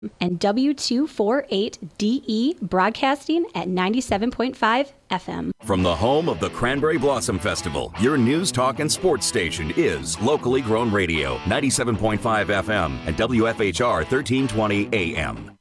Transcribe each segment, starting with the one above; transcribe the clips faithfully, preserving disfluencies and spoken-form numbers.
and W two forty-eight D E broadcasting at ninety-seven point five F M. From the home of the Cranberry Blossom Festival, your news, talk, and sports station is locally grown radio, ninety-seven point five F M and W F H R thirteen twenty A M.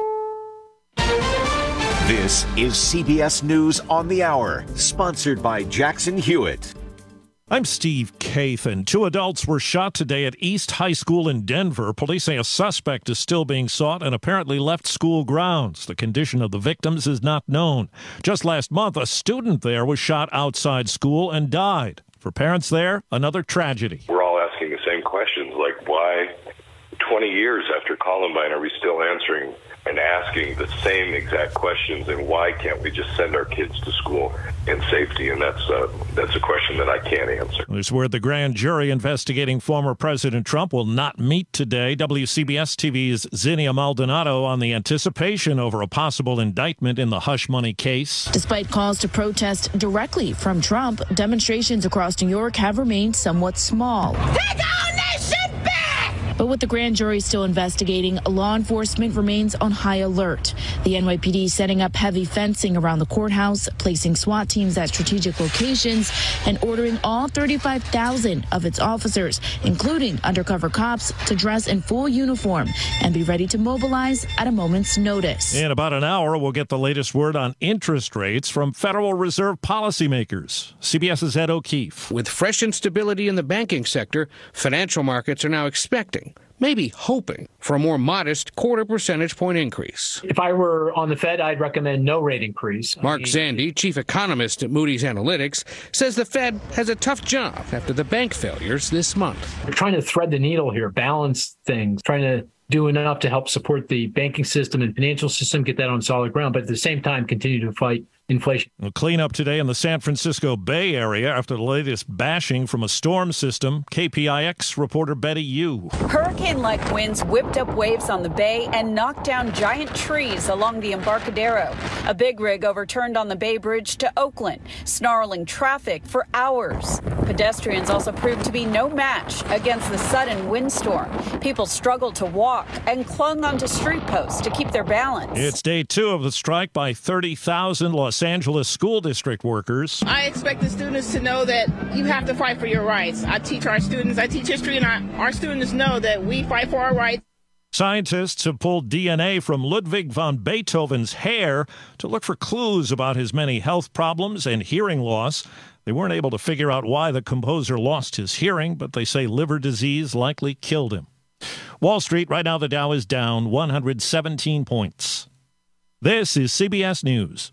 This is C B S News on the Hour, sponsored by Jackson Hewitt. I'm Steve Kathan. Two adults were shot today at East High School in Denver. Police say a suspect is still being sought and apparently left school grounds. The condition of the victims is not known. Just last month, a student there was shot outside school and died. For parents there, another tragedy. We're all asking the same questions, like why twenty years after Columbine are we still answering and asking the same exact questions, and why can't we just send our kids to school in safety? And that's uh, that's a question that I can't answer. There's word the grand jury investigating former President Trump will not meet today. W C B S T V's Zinnia Maldonado on the anticipation over a possible indictment in the hush money case. Despite calls to protest directly from Trump, demonstrations across New York have remained somewhat small. Take our nation back! But with the grand jury still investigating, law enforcement remains on high alert. The N Y P D setting up heavy fencing around the courthouse, placing SWAT teams at strategic locations, and ordering all thirty-five thousand of its officers, including undercover cops, to dress in full uniform and be ready to mobilize at a moment's notice. In about an hour, we'll get the latest word on interest rates from Federal Reserve policymakers. CBS's Ed O'Keefe. With fresh instability in the banking sector, financial markets are now expecting, maybe hoping, for a more modest quarter percentage point increase. If I were on the Fed, I'd recommend no rate increase. Mark Zandi, chief economist at Moody's Analytics, says the Fed has a tough job after the bank failures this month. We're trying to thread the needle here, balance things, trying to do enough to help support the banking system and financial system, get that on solid ground, but at the same time continue to fight inflation. A cleanup today in the San Francisco Bay Area after the latest bashing from a storm system. K P I X reporter Betty Yu. Hurricane-like winds whipped up waves on the bay and knocked down giant trees along the Embarcadero. A big rig overturned on the Bay Bridge to Oakland, snarling traffic for hours. Pedestrians also proved to be no match against the sudden windstorm. People struggled to walk and clung onto street posts to keep their balance. It's day two of the strike by thirty thousand Los Angeles school district workers. I expect the students to know that you have to fight for your rights. I teach our students, I teach history, and I, our students know that we fight for our rights. Scientists have pulled D N A from Ludwig van Beethoven's hair to look for clues about his many health problems and hearing loss. They weren't able to figure out why the composer lost his hearing, but they say liver disease likely killed him. Wall Street, right now the Dow is down one hundred seventeen points. This is C B S News.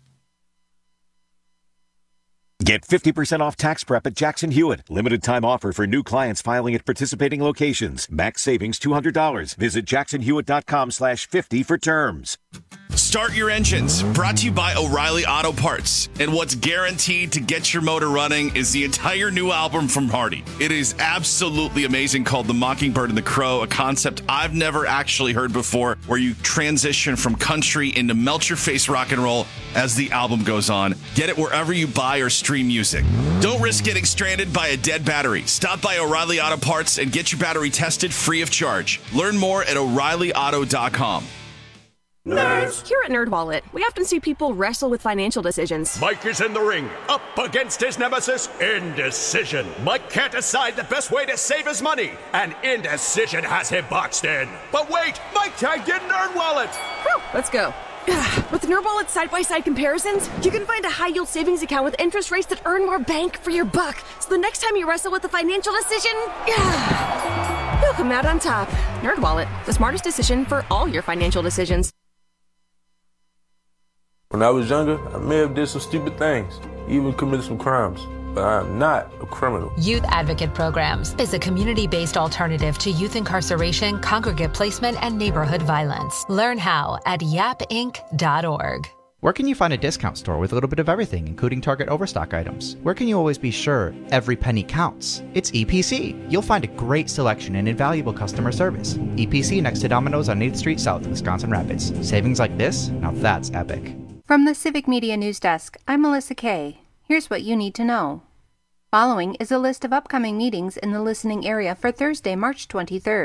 Get fifty percent off tax prep at Jackson Hewitt. Limited time offer for new clients filing at participating locations. Max savings two hundred dollars. Visit jackson hewitt dot com slash fifty for terms. Start your engines. Brought to you by O'Reilly Auto Parts. And what's guaranteed to get your motor running is the entire new album from Hardy. It is absolutely amazing, called The Mockingbird and the Crow, a concept I've never actually heard before, where you transition from country into melt-your-face rock and roll as the album goes on. Get it wherever you buy or stream music. Don't risk getting stranded by a dead battery. Stop by O'Reilly Auto Parts and get your battery tested free of charge. Learn more at o'reilly auto dot com. Nerds! Here at NerdWallet, we often see people wrestle with financial decisions. Mike is in the ring, up against his nemesis, indecision. Mike can't decide the best way to save his money, and indecision has him boxed in. But wait, Mike tagged in NerdWallet! Whew, let's go. With NerdWallet's side-by-side comparisons, you can find a high-yield savings account with interest rates that earn more bank for your buck. So the next time you wrestle with a financial decision, you'll come out on top. NerdWallet, the smartest decision for all your financial decisions. When I was younger, I may have did some stupid things, even committed some crimes, but I am not a criminal. Youth Advocate Programs is a community-based alternative to youth incarceration, congregate placement, and neighborhood violence. Learn how at yap inc dot org. Where can you find a discount store with a little bit of everything, including Target Overstock items? Where can you always be sure every penny counts? It's E P C. You'll find a great selection and invaluable customer service. E P C next to Domino's on eighth Street South, Wisconsin Rapids. Savings like this? Now that's epic. From the Civic Media News Desk, I'm Melissa Kay. Here's what you need to know. Following is a list of upcoming meetings in the listening area for Thursday, March twenty-third.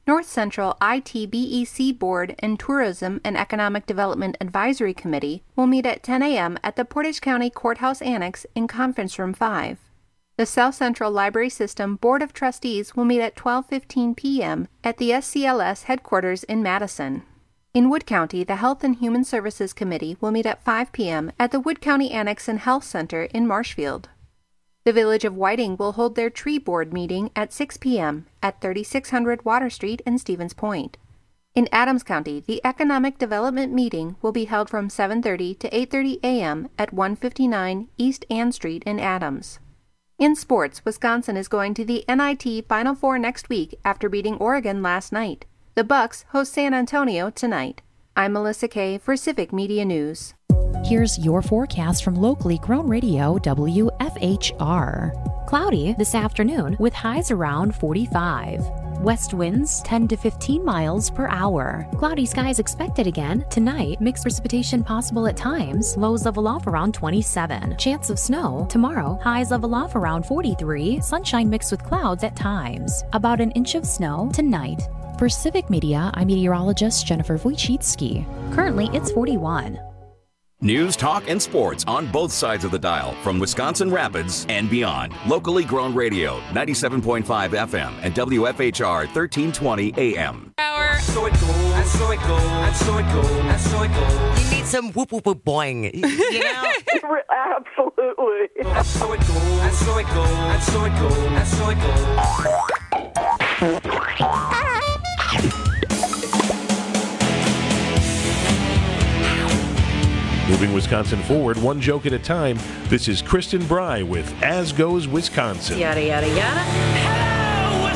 North Central I T B E C Board and Tourism and Economic Development Advisory Committee will meet at ten a.m. at the Portage County Courthouse Annex in Conference Room five. The South Central Library System Board of Trustees will meet at twelve fifteen p.m. at the S C L S headquarters in Madison. In Wood County, the Health and Human Services Committee will meet at five p.m. at the Wood County Annex and Health Center in Marshfield. The Village of Whiting will hold their tree board meeting at six p.m. at thirty-six hundred Water Street in Stevens Point. In Adams County, the Economic Development Meeting will be held from seven thirty to eight thirty a.m. at one fifty-nine East Ann Street in Adams. In sports, Wisconsin is going to the N I T Final Four next week after beating Oregon last night. The Bucks host San Antonio tonight. I'm Melissa Kay for Civic Media News. Here's your forecast from locally grown radio W F H R. Cloudy this afternoon with highs around forty-five. West winds ten to fifteen miles per hour. Cloudy skies expected again tonight. Mixed precipitation possible at times. Lows level off around twenty-seven. Chance of snow tomorrow. Highs level off around forty-three. Sunshine mixed with clouds at times. About an inch of snow tonight. For Civic Media, I'm meteorologist Jennifer Wojcicki. Currently, it's forty-one. News, talk, and sports on both sides of the dial from Wisconsin Rapids and beyond. Locally grown radio, ninety-seven point five F M and W F H R thirteen twenty A M. Hour. So it goes, and so it goes, and so it goes, and so it goes. You need some whoop whoop whoop boing, you know? Absolutely. And so it goes, and so it goes, and so it goes, and so it goes. Moving Wisconsin forward, one joke at a time. This is Kristen Bry with As Goes Wisconsin. Yada, yada, yada. Hello,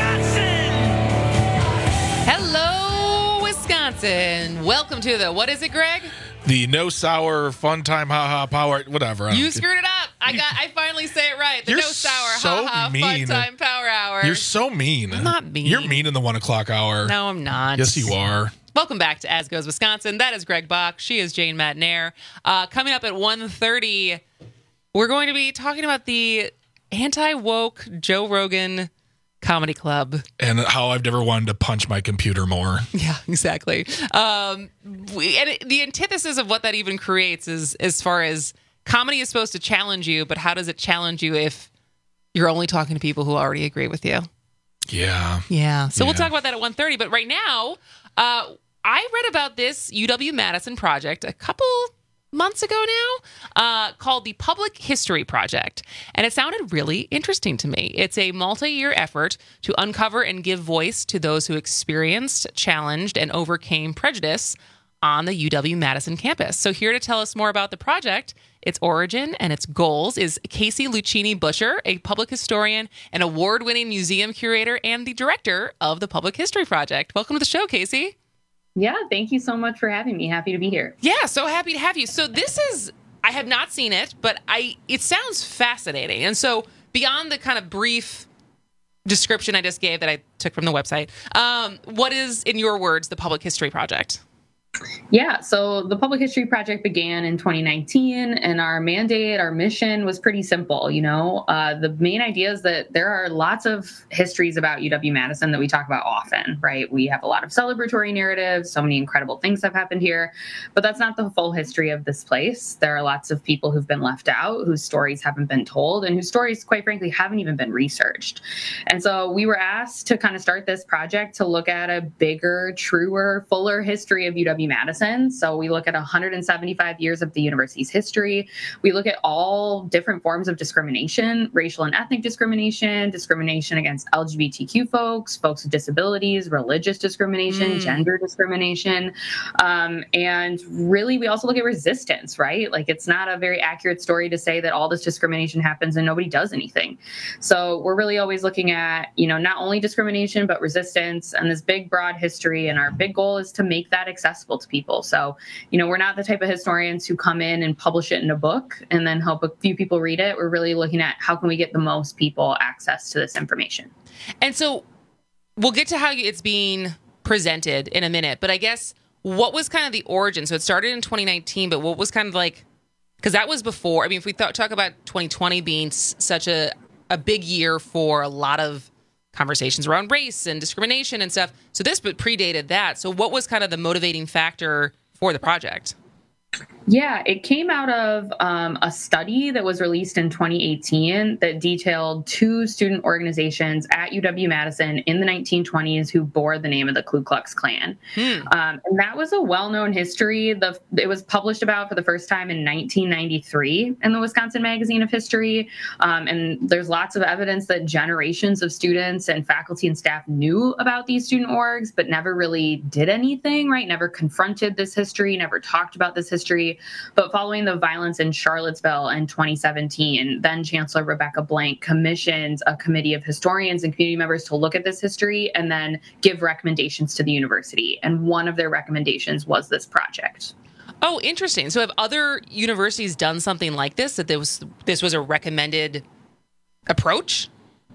Wisconsin! Hello, Wisconsin. Welcome to the, what is it, Greg? The no sour, fun time, ha ha, power, whatever. You screwed it up. I got. I finally say it right. The You're no sour, so ha ha, mean. fun time, power hour. You're so mean. I'm not mean. You're mean in the one o'clock hour. No, I'm not. Yes, you are. Welcome back to As Goes Wisconsin. That is Greg Bach. She is Jane Matnair. Uh, coming up at one thirty, we're going to be talking about the anti-woke Joe Rogan Comedy Club. And how I've never wanted to punch my computer more. Yeah, exactly. Um, we, and it, the antithesis of what that even creates is as far as comedy is supposed to challenge you, but how does it challenge you if you're only talking to people who already agree with you? Yeah. Yeah. So yeah. we'll talk about that at one thirty. But right now, uh, I read about this U W-Madison project a couple months ago now uh, called the Public History Project. And it sounded really interesting to me. It's a multi-year effort to uncover and give voice to those who experienced, challenged, and overcame prejudice on the U W-Madison campus. So here to tell us more about the project, its origin, and its goals is Casey Lucchini-Buscher, a public historian, an award-winning museum curator, and the director of the Public History Project. Welcome to the show, Casey. Yeah, thank you so much for having me. Happy to be here. Yeah, so happy to have you. So this is, I have not seen it, but I it sounds fascinating. And so beyond the kind of brief description I just gave that I took from the website, um, what is, in your words, the Public History Project? Yeah, so the Public History Project began in twenty nineteen, and our mandate, our mission was pretty simple. You know, uh, the main idea is that there are lots of histories about U W-Madison that we talk about often, right? We have a lot of celebratory narratives, so many incredible things have happened here, but that's not the full history of this place. There are lots of people who've been left out, whose stories haven't been told, and whose stories, quite frankly, haven't even been researched. And so we were asked to kind of start this project to look at a bigger, truer, fuller history of U W-Madison. Madison. So we look at one hundred seventy-five years of the university's history. We look at all different forms of discrimination, racial and ethnic discrimination, discrimination against L G B T Q folks, folks with disabilities, religious discrimination, mm. gender discrimination. Um, and really, we also look at resistance, right? Like, it's not a very accurate story to say that all this discrimination happens and nobody does anything. So we're really always looking at, you know, not only discrimination, but resistance and this big, broad history. And our big goal is to make that accessible to people. So, you know, we're not the type of historians who come in and publish it in a book and then help a few people read it. We're really looking at how can we get the most people access to this information. And so we'll get to how it's being presented in a minute, but I guess what was kind of the origin? So it started in twenty nineteen, but what was kind of like, because that was before, I mean, if we th- talk about twenty twenty being s- such a, a big year for a lot of conversations around race and discrimination and stuff. So this but predated that. So what was kind of the motivating factor for the project? Yeah, it came out of um, a study that was released in twenty eighteen that detailed two student organizations at U W-Madison in the nineteen twenties who bore the name of the Ku Klux Klan. Hmm. Um, and that was a well-known history. The, it was published about for the first time in nineteen ninety-three in the Wisconsin Magazine of History. Um, and there's lots of evidence that generations of students and faculty and staff knew about these student orgs, but never really did anything, right? Never confronted this history, never talked about this history. But following the violence in Charlottesville in twenty seventeen, then Chancellor Rebecca Blank commissioned a committee of historians and community members to look at this history and then give recommendations to the university. And one of their recommendations was this project. Oh, interesting. So have other universities done something like this, that there was, this was a recommended approach?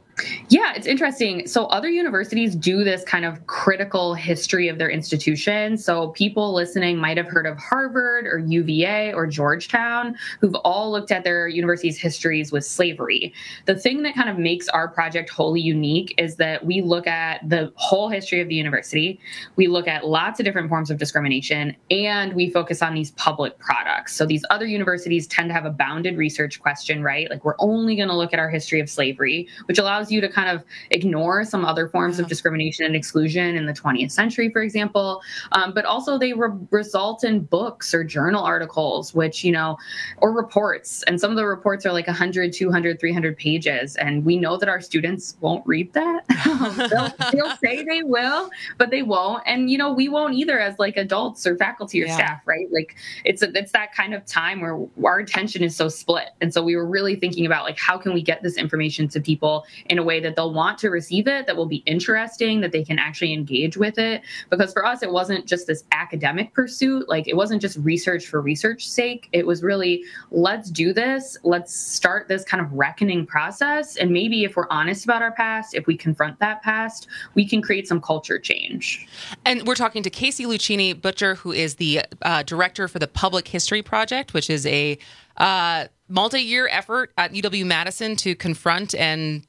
Yeah, it's interesting. So other universities do this kind of critical history of their institution. So people listening might have heard of Harvard or U V A or Georgetown, who've all looked at their university's histories with slavery. The thing that kind of makes our project wholly unique is that we look at the whole history of the university. We look at lots of different forms of discrimination, and we focus on these public products. So these other universities tend to have a bounded research question, right? Like, we're only going to look at our history of slavery, which allows you to kind of ignore some other forms of discrimination and exclusion in the twentieth century, for example. Um, but also they re- result in books or journal articles, which, you know, or reports. And some of the reports are like one hundred, two hundred, three hundred pages. And we know that our students won't read that. they'll, they'll say they will, but they won't. And, you know, we won't either as like adults or faculty or yeah. staff, right? Like it's a, it's that kind of time where our attention is so split. And so we were really thinking about like, how can we get this information to people in a way that they'll want to receive it, that will be interesting, that they can actually engage with it. Because for us, it wasn't just this academic pursuit. Like, it wasn't just research for research's sake. It was really, let's do this. Let's start this kind of reckoning process. And maybe if we're honest about our past, if we confront that past, we can create some culture change. And we're talking to Casey Lucchini Butcher, who is the uh, director for the Public History Project, which is a uh, multi-year effort at U W-Madison to confront and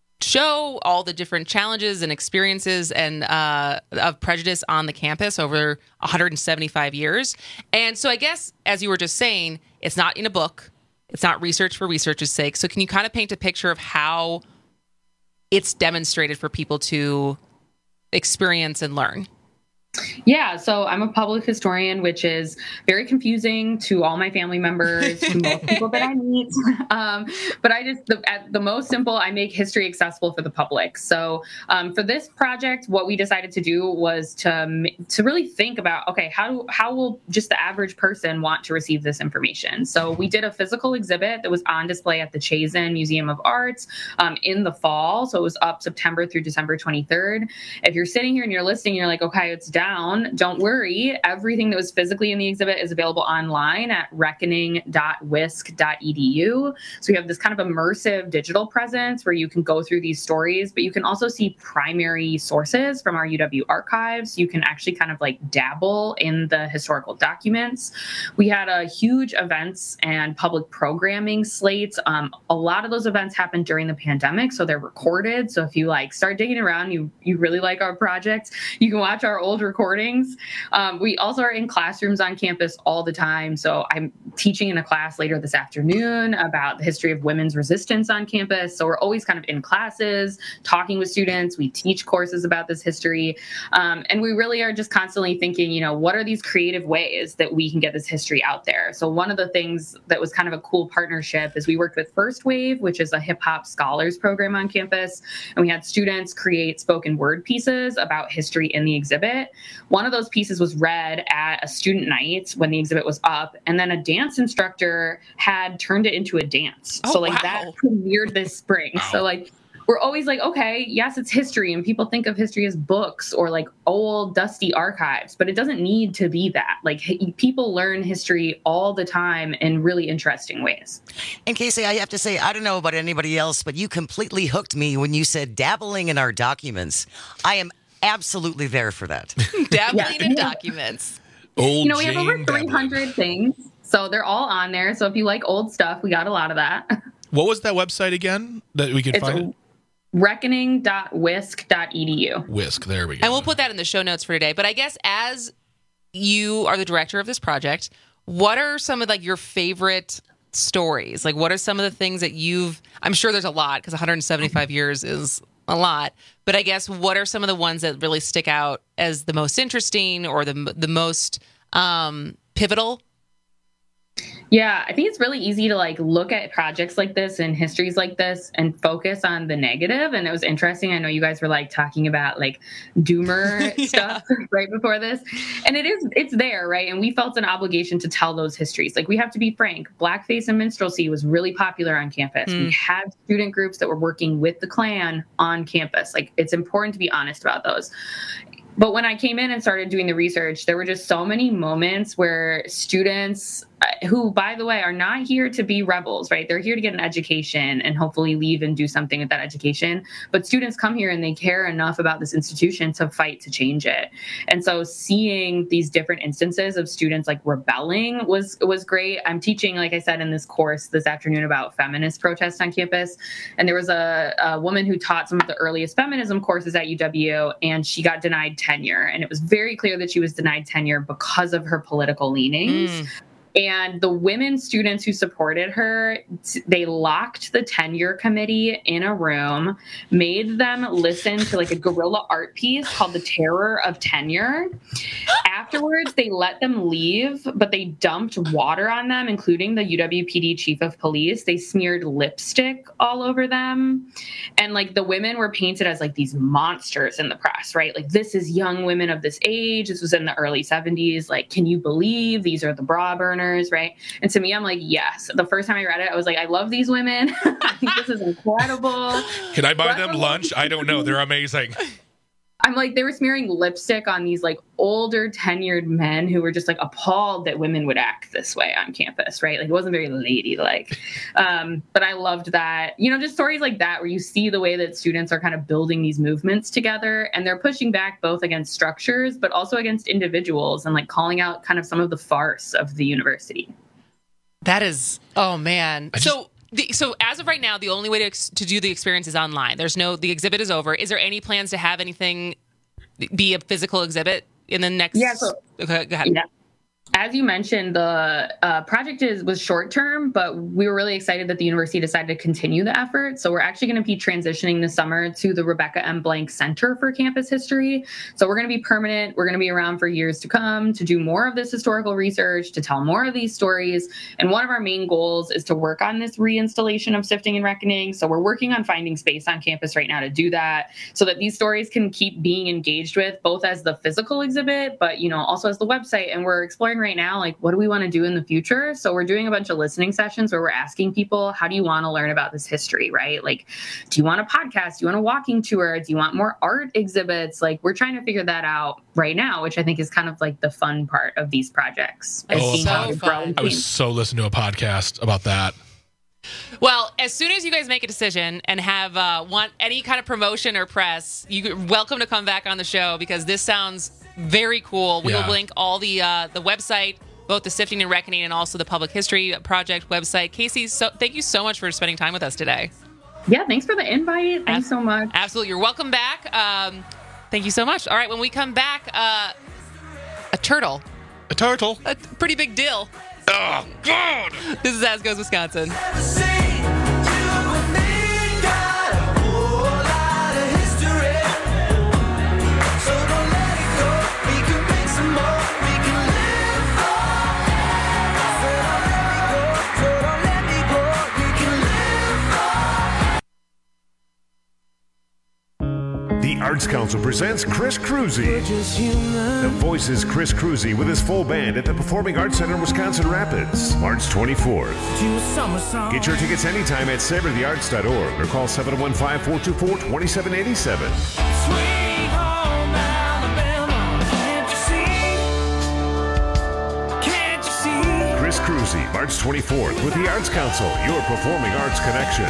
show all the different challenges and experiences and uh, of prejudice on the campus over one hundred seventy-five years. And so I guess, as you were just saying, it's not in a book. It's not research for research's sake. So can you kind of paint a picture of how it's demonstrated for people to experience and learn? Yeah, so I'm a public historian, which is very confusing to all my family members, to most people that I meet. Um, but I just, the, at the most simple, I make history accessible for the public. So um, for this project, what we decided to do was to to really think about, okay, how how will just the average person want to receive this information? So we did a physical exhibit that was on display at the Chazen Museum of Arts um, in the fall. So it was up September through December twenty-third. If you're sitting here and you're listening, you're like, okay, it's down. Don't worry. Everything that was physically in the exhibit is available online at reckoning dot wisc dot e d u. So we have this kind of immersive digital presence where you can go through these stories, but you can also see primary sources from our U W archives. You can actually kind of like dabble in the historical documents. We had a huge events and public programming slate. Um, a lot of those events happened during the pandemic, so they're recorded. So if you like start digging around, you you really like our project, you can watch our old recordings. Um, we also are in classrooms on campus all the time. So I'm teaching in a class later this afternoon about the history of women's resistance on campus. So we're always kind of in classes, talking with students. We teach courses about this history. Um, and we really are just constantly thinking, you know, what are these creative ways that we can get this history out there? So one of the things that was kind of a cool partnership is we worked with First Wave, which is a hip hop scholars program on campus. And we had students create spoken word pieces about history in the exhibit. One of those pieces was read at a student night when the exhibit was up, and then a dance instructor had turned it into a dance. Oh, so like wow. that premiered this spring. Wow. So like we're always like, okay, yes, it's history, and people think of history as books or like old dusty archives, but it doesn't need to be that. Like people learn history all the time in really interesting ways. And Casey, I have to say, I don't know about anybody else, but you completely hooked me when you said dabbling in our documents. I am absolutely there for that. Dabbling yeah. in documents. Old you know, we have over three hundred dabbling. Things, so they're all on there. So if you like old stuff, we got a lot of that. What was that website again that we could it's find? reckoning dot wisc dot e d u. Whisk, there we go. And we'll put that in the show notes for today. But I guess as you are the director of this project, what are some of like your favorite stories? Like, what are some of the things that you've, I'm sure there's a lot because one hundred seventy-five years is a lot, but I guess what are some of the ones that really stick out as the most interesting or the the most um, pivotal? Yeah, I think it's really easy to like look at projects like this and histories like this and focus on the negative. And it was interesting. I know you guys were like talking about like doomer yeah. stuff right before this. And it is, it's there, right? And we felt an obligation to tell those histories. Like we have to be frank, blackface and minstrelsy was really popular on campus. Mm. We had student groups that were working with the Klan on campus. Like it's important to be honest about those. But when I came in and started doing the research, there were just so many moments where students who, by the way, are not here to be rebels, right? They're here to get an education and hopefully leave and do something with that education. But students come here and they care enough about this institution to fight to change it. And so seeing these different instances of students like rebelling was was great. I'm teaching, like I said, in this course this afternoon about feminist protests on campus. And there was a, a woman who taught some of the earliest feminism courses at U W, and she got denied tenure. And it was very clear that she was denied tenure because of her political leanings. Mm. And the women students who supported her, they locked the tenure committee in a room, made them listen to like a guerrilla art piece called The Terror of Tenure. Afterwards, they let them leave, but they dumped water on them, including the U W P D chief of police. They smeared lipstick all over them. And like the women were painted as like these monsters in the press, right? Like this is young women of this age. This was in the early seventies. Like, can you believe these are the bra burners? Right. And to me, I'm like, yes. The first time I read it, I was like, I love these women. I think this is incredible. Can I buy them lunch? I don't know. They're amazing. I'm like, they were smearing lipstick on these like older tenured men who were just like appalled that women would act this way on campus. Right. Like it wasn't very ladylike. Um, but I loved that, you know, just stories like that where you see the way that students are kind of building these movements together and they're pushing back both against structures, but also against individuals and like calling out kind of some of the farce of the university. That is, oh man. Just, so The, so as of right now, the only way to ex- to do the experience is online. There's no, the exhibit is over. Is there any plans to have anything be a physical exhibit in the next? Yeah. So, okay, go ahead. Yeah. As you mentioned, the uh, project is was short term, but we were really excited that the university decided to continue the effort. So we're actually going to be transitioning this summer to the Rebecca M. Blank Center for Campus History. So we're going to be permanent. We're going to be around for years to come to do more of this historical research, to tell more of these stories. And one of our main goals is to work on this reinstallation of Sifting and Reckoning. So we're working on finding space on campus right now to do that so that these stories can keep being engaged with both as the physical exhibit, but, you know, also as the website. And we're exploring right now, like, what do we want to do in the future? So we're doing a bunch of listening sessions where we're asking people, how do you want to learn about this history, right? Like, do you want a podcast? Do you want a walking tour? Do you want more art exhibits? Like, we're trying to figure that out right now, which I think is kind of like the fun part of these projects. Oh, so fun. I was so listening to a podcast about that. Well, as soon as you guys make a decision and have uh, want any kind of promotion or press, you're welcome to come back on the show because this sounds very cool. We yeah. will link all the uh, the website, both the Sifting and Reckoning and also the Public History Project website. Casey, so thank you so much for spending time with us today. Yeah, thanks for the invite. Thanks so much. Absolutely. You're welcome back. Um, thank you so much. All right, when we come back, uh, a turtle. A turtle? A pretty big deal. Oh, God! This is As Goes Wisconsin. The Arts Council presents Chris Cruzy. The Voice is Chris Cruzy with his full band at the Performing Arts Center, Wisconsin Rapids, March twenty-fourth. Get your tickets anytime at savor the arts dot org or call seven oh one, five four two four, two seven eight seven. Chris Cruzy, March twenty-fourth with the Arts Council, your performing arts connection.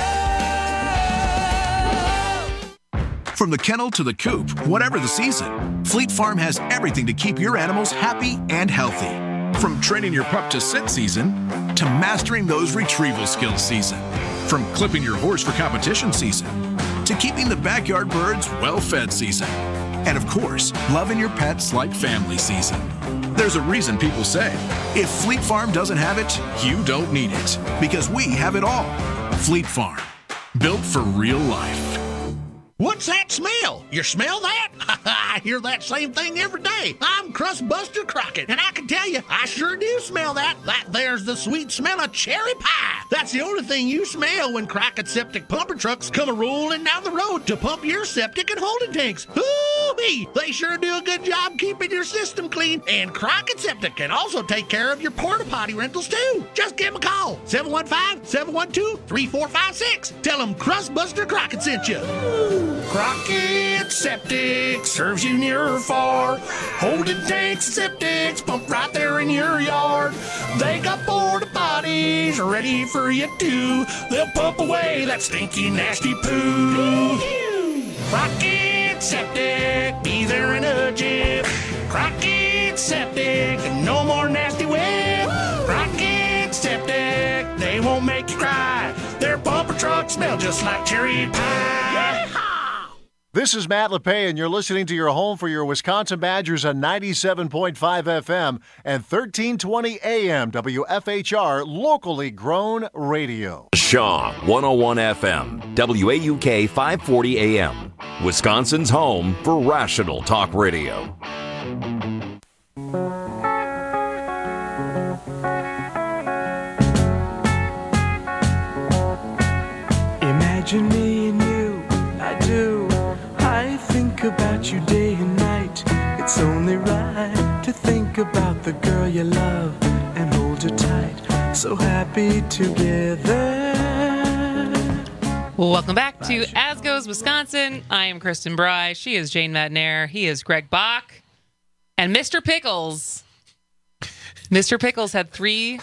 From the kennel to the coop, whatever the season, Fleet Farm has everything to keep your animals happy and healthy. From training your pup to sit season, to mastering those retrieval skills season. From clipping your horse for competition season, to keeping the backyard birds well-fed season. And of course, loving your pets like family season. There's a reason people say, if Fleet Farm doesn't have it, you don't need it. Because we have it all. Fleet Farm, built for real life. What's that smell? You smell that? I hear that same thing every day. I'm Crustbuster Crockett, and I can tell you, I sure do smell that. That there's the sweet smell of cherry pie. That's the only thing you smell when Crockett Septic pumper trucks come a-rolling down the road to pump your septic and holding tanks. Hoo-wee! They sure do a good job keeping your system clean, and Crockett Septic can also take care of your porta potty rentals too. Just give them a call, seven one five, seven one two, three four five six. Tell them Crustbuster Crockett sent you. Crockett Septic serves you near or far. Holding tanks and septics pumped right there in your yard. They got porta potties ready for you too. They'll pump away that stinky, nasty poo. Crockett Septic, be there in a jiff. Crockett Septic, no more nasty whip. Crockett Septic, they won't make you cry. Their bumper trucks smell just like cherry pie. This is Matt LePay, and you're listening to your home for your Wisconsin Badgers on ninety-seven point five F M and thirteen twenty A M W F H R, locally grown radio. Shaw, one oh one F M, W A U K five forty A M, Wisconsin's home for rational talk radio. Imagine me and you, I do. I think about you day and night. It's only right to think about the girl you love and hold her tight. So happy together. Welcome back to As Goes Wisconsin. I am Kristen Bry. She is Jane Madnair. He is Greg Bach. And Mister Pickles. Mister Pickles had three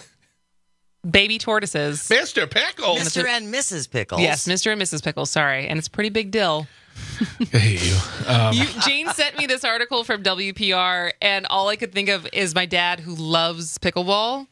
baby tortoises. Mister Pickles? Mister and Missus Pickles. Yes, Mister and Missus Pickles, sorry. And it's a pretty big deal. I hate you. Um. you. Jane sent me this article from W P R, and all I could think of is my dad, who loves pickleball.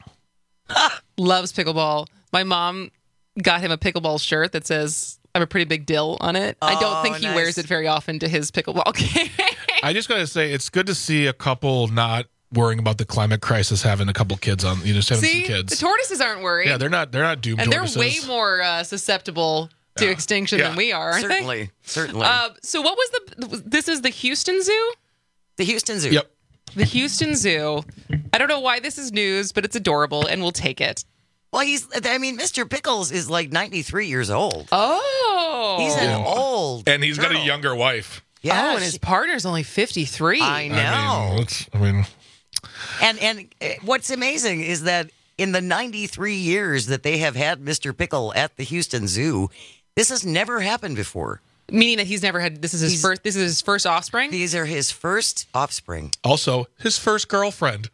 loves pickleball. My mom got him a pickleball shirt that says, I'm a pretty big dill on it. Oh, I don't think he nice. wears it very often to his pickleball game. I just got to say, it's good to see a couple not worrying about the climate crisis, having a couple kids on, you know, just having See, some kids. the tortoises aren't worried. Yeah, they're not, they're not doomed And tortoises. they're way more uh, susceptible to Yeah. extinction Yeah. than we are, aren't Certainly, they? certainly. Uh, so what was the, this is the Houston Zoo? The Houston Zoo. Yep. The Houston Zoo. I don't know why this is news, but it's adorable, and we'll take it. Well, he's, I mean, Mister Pickles is like ninety-three years old. Oh. He's an Yeah. old And he's got a turtle. younger wife. Yeah, oh, and his she- partner's only fifty-three. I know. I mean, it's, I mean, And and uh, what's amazing is that in the ninety-three years that they have had Mister Pickle at the Houston Zoo, this has never happened before. Meaning that he's never had, this is his He's- first, this is his first offspring? These are his first offspring. also his first girlfriend.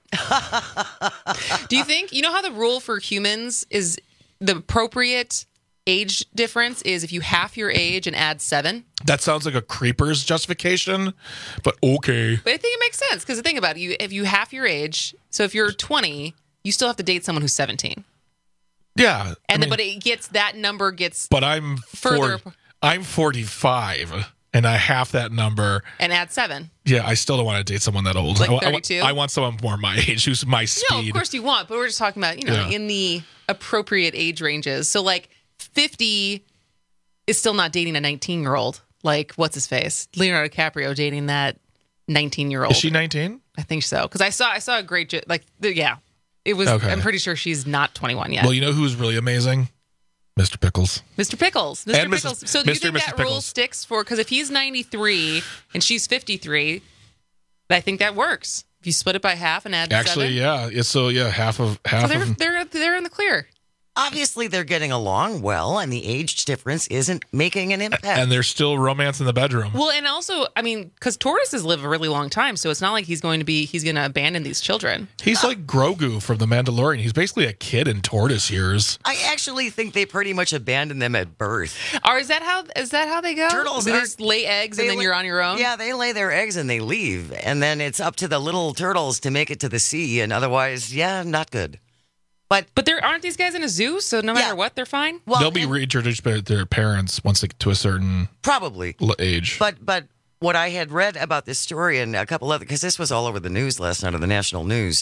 Do you think, you know how the rule for humans is the appropriate age difference is if you half your age and add seven? That sounds like a creeper's justification, but okay. But I think it makes sense because think about it. You, if you half your age, so if you're twenty, you still have to date someone who's seventeen. Yeah. And I then, mean, but it gets, that number gets but I'm further four, I'm forty-five, and I half that number. and add seven. Yeah, I still don't want to date someone that old. Like I, wa- I wa- thirty-two? I want someone more my age, who's my speed. No, of course you want, but we're just talking about, you know, Yeah. in the appropriate age ranges. So like fifty is still not dating a nineteen-year-old. Like, what's his face? Leonardo DiCaprio dating that nineteen-year-old. Is she nineteen? I think so. Because I saw I saw a great, jo- like, the, yeah. It was, Okay. I'm pretty sure she's not twenty-one yet. Well, you know who's really amazing? Mister Pickles. Mister Pickles. Mister And Missus Pickles. So do you Mister think and that Missus rule Pickles. sticks for, because if he's ninety-three and she's fifty-three, I think that works. If you split it by half and add Actually, seven. yeah. It's so yeah, half of half So they're, of. they're, they're in the clear. Obviously, they're getting along well, and the age difference isn't making an impact. And there's still romance in the bedroom. Well, and also, I mean, because tortoises live a really long time, so it's not like he's going to be, he's going to abandon these children. He's like Grogu from The Mandalorian. He's basically a kid in tortoise years. I actually think they pretty much abandoned them at birth. Or is that how, is that how they go? Turtles They are- just lay eggs and they then lay- you're on your own? Yeah, they lay their eggs and they leave. And then it's up to the little turtles to make it to the sea. And otherwise, yeah, not good. But but there aren't these guys in a zoo, so no matter Yeah. what, they're fine. well, They'll be and- reintroduced by their parents once they get to a certain probably. l- age. But but what I had read about this story and a couple other, because this was all over the news last night on the national news.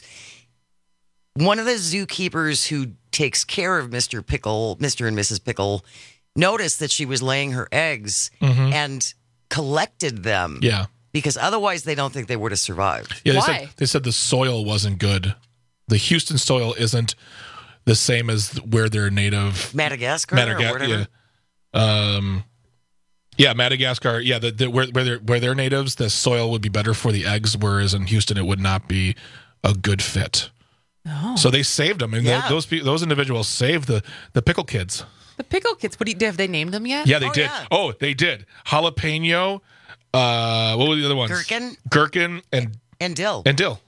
One of the zookeepers who takes care of Mister Pickle, Mister and Missus Pickle, noticed that she was laying her eggs Mhm. and collected them. Yeah. Because otherwise, they don't think they would have survived. Yeah, they Why? said they said the soil wasn't good. The Houston soil isn't the same as where they're native. Madagascar or Madagascar, whatever? yeah. Um, yeah, Madagascar. Yeah, the, the, where where they're where they're natives, the soil would be better for the eggs, whereas in Houston, it would not be a good fit. Oh. So they saved them, and Yeah. tho- those pe- those individuals saved the the pickle kids. The pickle kids. What do you, have they named them yet? Yeah, they did. Oh, they did. Jalapeno. Uh, what were the other ones? Gherkin. Gherkin and And dill. and dill.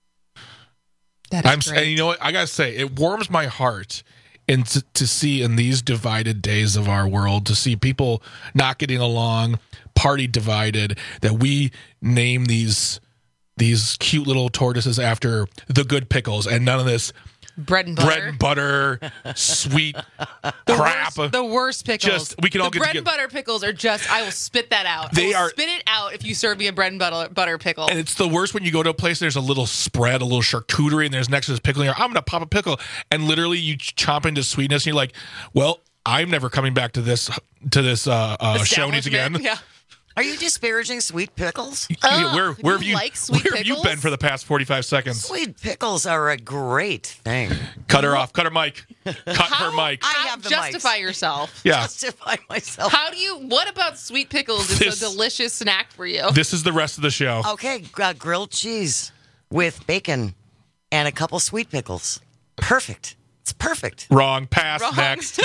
That is I'm, great. and you know what? I gotta say, it warms my heart, and to, to see in these divided days of our world, to see people not getting along, party divided, that we name these these cute little tortoises after the good pickles, and none of this bread and butter. bread and butter, sweet The crap. worst, the worst pickles. Just we can all the get bread together. and butter pickles are just. I will spit that out. They I will are- spit it out if you serve me a bread and butter butter pickle. And it's the worst when you go to a place, there's a little spread, a little charcuterie, and there's next to this pickle, and you're, I'm going to pop a pickle. And literally you chomp into sweetness, and you're like, well, I'm never coming back to this to this uh, uh, Shoney's again. Yeah. Are you disparaging sweet pickles? Yeah, where where have you you, like sweet where have you pickles? been for the past forty-five seconds? Sweet pickles are a great thing. Cut her off. Cut her mic. Cut her mic. I have the Justify mics. yourself. Yeah. Justify myself. How do you? What about sweet pickles is This- a delicious snack for you? This is the rest of the show. Okay, uh, grilled cheese with bacon and a couple sweet pickles. Perfect. It's perfect. Wrong. Pass. Wrong. Next.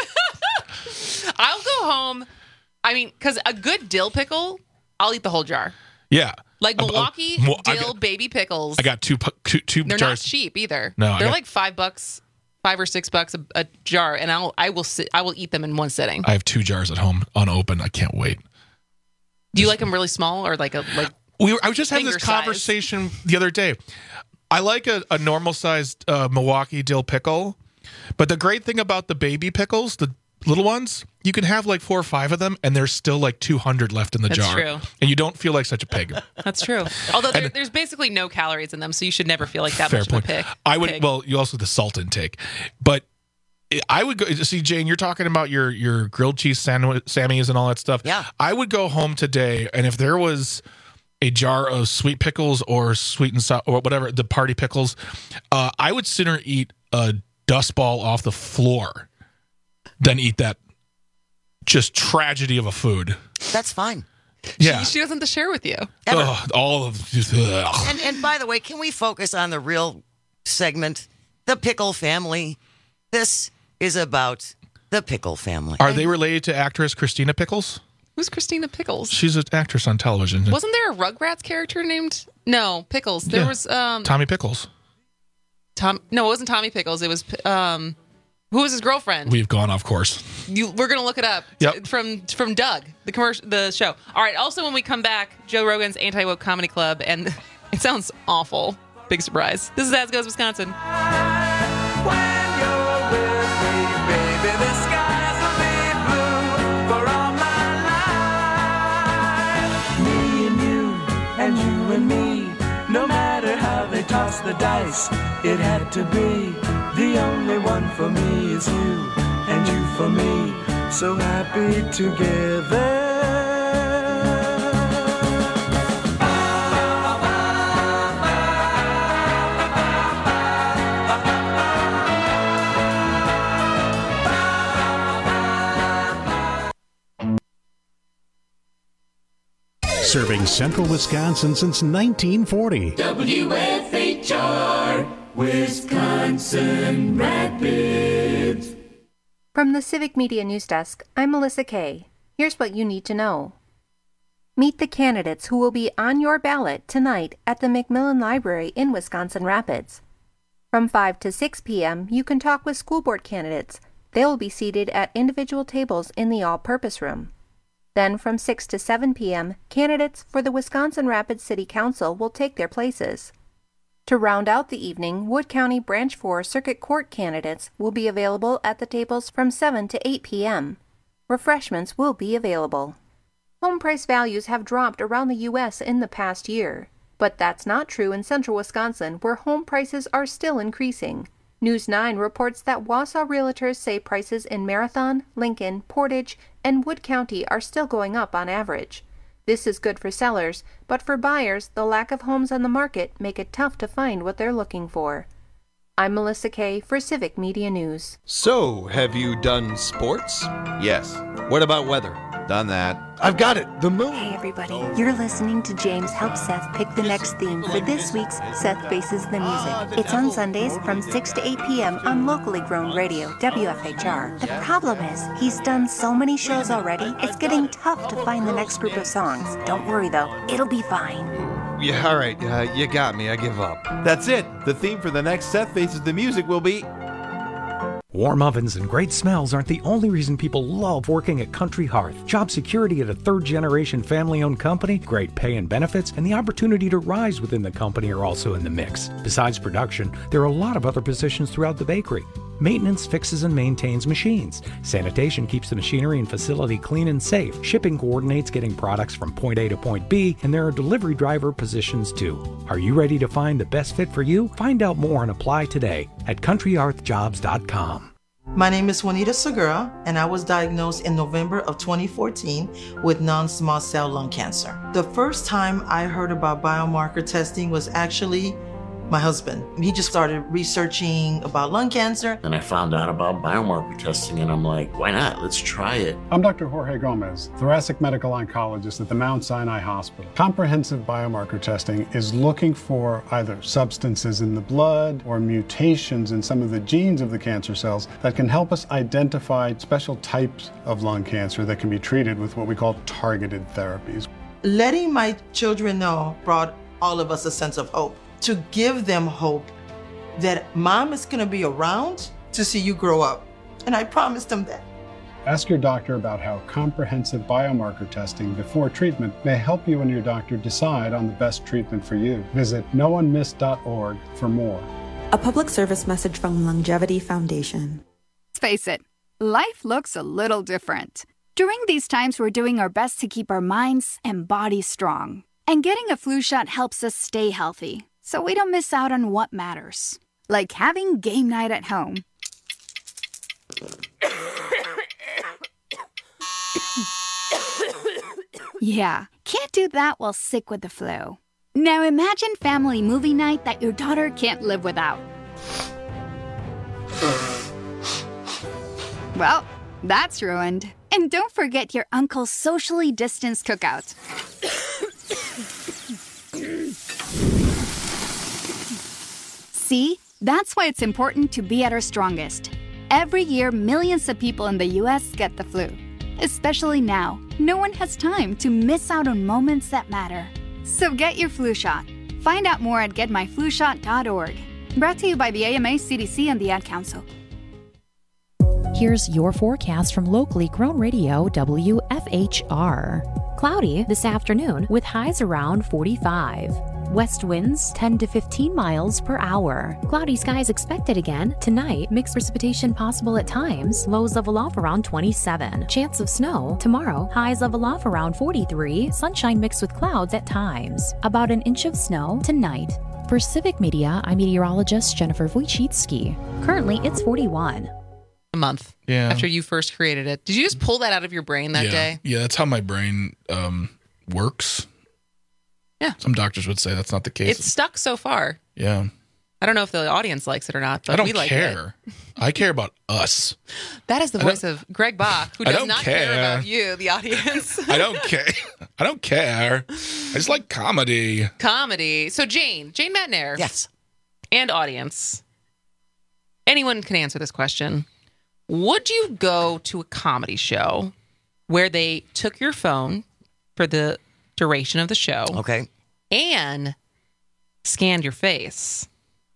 I'll go home. I mean, because a good dill pickle, I'll eat the whole jar. Yeah. Like Uh, uh, Milwaukee well, I dill got- baby pickles. I got two pu- two, two They're jars. not cheap either. No, I they're got- like five bucks, five or six bucks a, a jar, and I'll I will sit, I will eat them in one sitting. I have two jars at home unopened. I can't wait. Do you like them really small or like a like? We were, I was just having this Finger size. conversation the other day. I like a, a normal sized uh, Milwaukee dill pickle, but the great thing about the baby pickles, the little ones, you can have like four or five of them, and there's still like two hundred left in the That's jar, true. and you don't feel like such a pig. That's true. Although there, there's basically no calories in them, so you should never feel like that Fair much point. of a pig. I would pig. well, you also the salt intake, but I would go see Jane. You're talking about your your grilled cheese sandwich, Sammys, and all that stuff. Yeah, I would go home today, and if there was a jar of sweet pickles or sweet and sour or whatever the party pickles, uh, I would sooner eat a dust ball off the floor than eat that just tragedy of a food. That's fine. Yeah. She, she doesn't have to share with you. Ugh, all of ugh. And and by the way, can we focus on the real segment, the Pickle family? This is about the Pickle family. Are they related to actress Christina Pickles? Who's Christina Pickles? She's an actress on television. Wasn't there a Rugrats character named No Pickles? There Yeah. was um Tommy Pickles. Tom. No, it wasn't Tommy Pickles. It was um who was his girlfriend? We've gone off course. You, we're gonna look it up. Yep. From from Doug, the commercial, the show. All right. Also, when we come back, Joe Rogan's Anti Woke Comedy Club, and it sounds awful. Big surprise. This is As Goes Wisconsin. Me and you, and you and me. No matter how they toss the dice, it had to be. The only one for me is you, and you for me. So happy together. Serving central Wisconsin since nineteen forty. W F H R, Wisconsin Rapids. From the Civic Media News Desk, I'm Melissa Kay. Here's what you need to know. Meet the candidates who will be on your ballot tonight at the Macmillan Library in Wisconsin Rapids. From five to six p.m., you can talk with school board candidates. They will be seated at individual tables in the all-purpose room. Then from six to seven p.m., candidates for the Wisconsin Rapids City Council will take their places. To round out the evening, Wood County Branch four Circuit Court candidates will be available at the tables from seven to eight p.m. Refreshments will be available. Home price values have dropped around the U S in the past year, but that's not true in central Wisconsin, where home prices are still increasing. News nine reports that Wausau realtors say prices in Marathon, Lincoln, Portage, and Wood County are still going up on average. This is good for sellers, but for buyers, the lack of homes on the market make it tough to find what they're looking for. I'm Melissa Kay for Civic Media News. So, have you done sports? Yes. What about weather? Done that. I've got it. The moon. Hey, everybody. You're listening to James help Seth pick the next theme for this week's Seth Faces the Music. It's on Sundays from six to eight p.m. on locally grown radio, W F H R. The problem is, he's done so many shows already, it's getting tough to find the next group of songs. Don't worry, though. It'll be fine. Yeah, all right. Uh, you got me. I give up. That's it. The theme for the next Seth Faces the Music will be... Warm ovens and great smells aren't the only reason people love working at Country Hearth. Job security at a third-generation family-owned company, great pay and benefits, and the opportunity to rise within the company are also in the mix. Besides production, there are a lot of other positions throughout the bakery. Maintenance fixes and maintains machines. Sanitation keeps the machinery and facility clean and safe. Shipping coordinates getting products from point A to point B, and there are delivery driver positions too. Are you ready to find the best fit for you? Find out more and apply today at country hearth jobs dot com. My name is Juanita Segura, and I was diagnosed in November of twenty fourteen with non-small cell lung cancer. The first time I heard about biomarker testing was actually my husband. He just started researching about lung cancer. And I found out about biomarker testing, and I'm like, why not? Let's try it. I'm Doctor Jorge Gomez, thoracic medical oncologist at the Mount Sinai Hospital. Comprehensive biomarker testing is looking for either substances in the blood or mutations in some of the genes of the cancer cells that can help us identify special types of lung cancer that can be treated with what we call targeted therapies. Letting my children know brought all of us a sense of hope. To give them hope that mom is going to be around to see you grow up. And I promised them that. Ask your doctor about how comprehensive biomarker testing before treatment may help you and your doctor decide on the best treatment for you. Visit no one missed dot org for more. A public service message from Longevity Foundation. Let's face it, life looks a little different. During these times, we're doing our best to keep our minds and bodies strong. And getting a flu shot helps us stay healthy, so we don't miss out on what matters, like having game night at home. Yeah, can't do that while sick with the flu. Now imagine family movie night that your daughter can't live without. Well, that's ruined. And don't forget your uncle's socially distanced cookout. See, that's why it's important to be at our strongest. Every year, millions of people in the U S get the flu. Especially now, no one has time to miss out on moments that matter. So get your flu shot. Find out more at get my flu shot dot org. Brought to you by the A M A, C D C, and the Ad Council. Here's your forecast from locally grown radio, W F H R. Cloudy this afternoon with highs around forty-five. West winds ten to fifteen miles per hour. Cloudy skies expected again. Tonight, mixed precipitation possible at times. Lows level off around twenty-seven. Chance of snow. Tomorrow, highs level off around forty-three. Sunshine mixed with clouds at times. About an inch of snow tonight. For Civic Media, I'm meteorologist Jennifer Wojcicki. Currently, it's forty-one. A month Yeah. after you first created it. Did you just pull that out of your brain that yeah. day? Yeah, that's how my brain um, works. Yeah. Some doctors would say that's not the case. It's stuck so far. Yeah. I don't know if the audience likes it or not, but I don't we like care. it. I care about us. That is the I voice of Greg Bach, who I does don't not care. care. about you, the audience. I don't care. I don't care. I just like comedy. Comedy. So Jane, Jane Matnair. Yes. And audience. Anyone can answer this question. Would you go to a comedy show where they took your phone for the duration of the show? Okay. And scanned your face?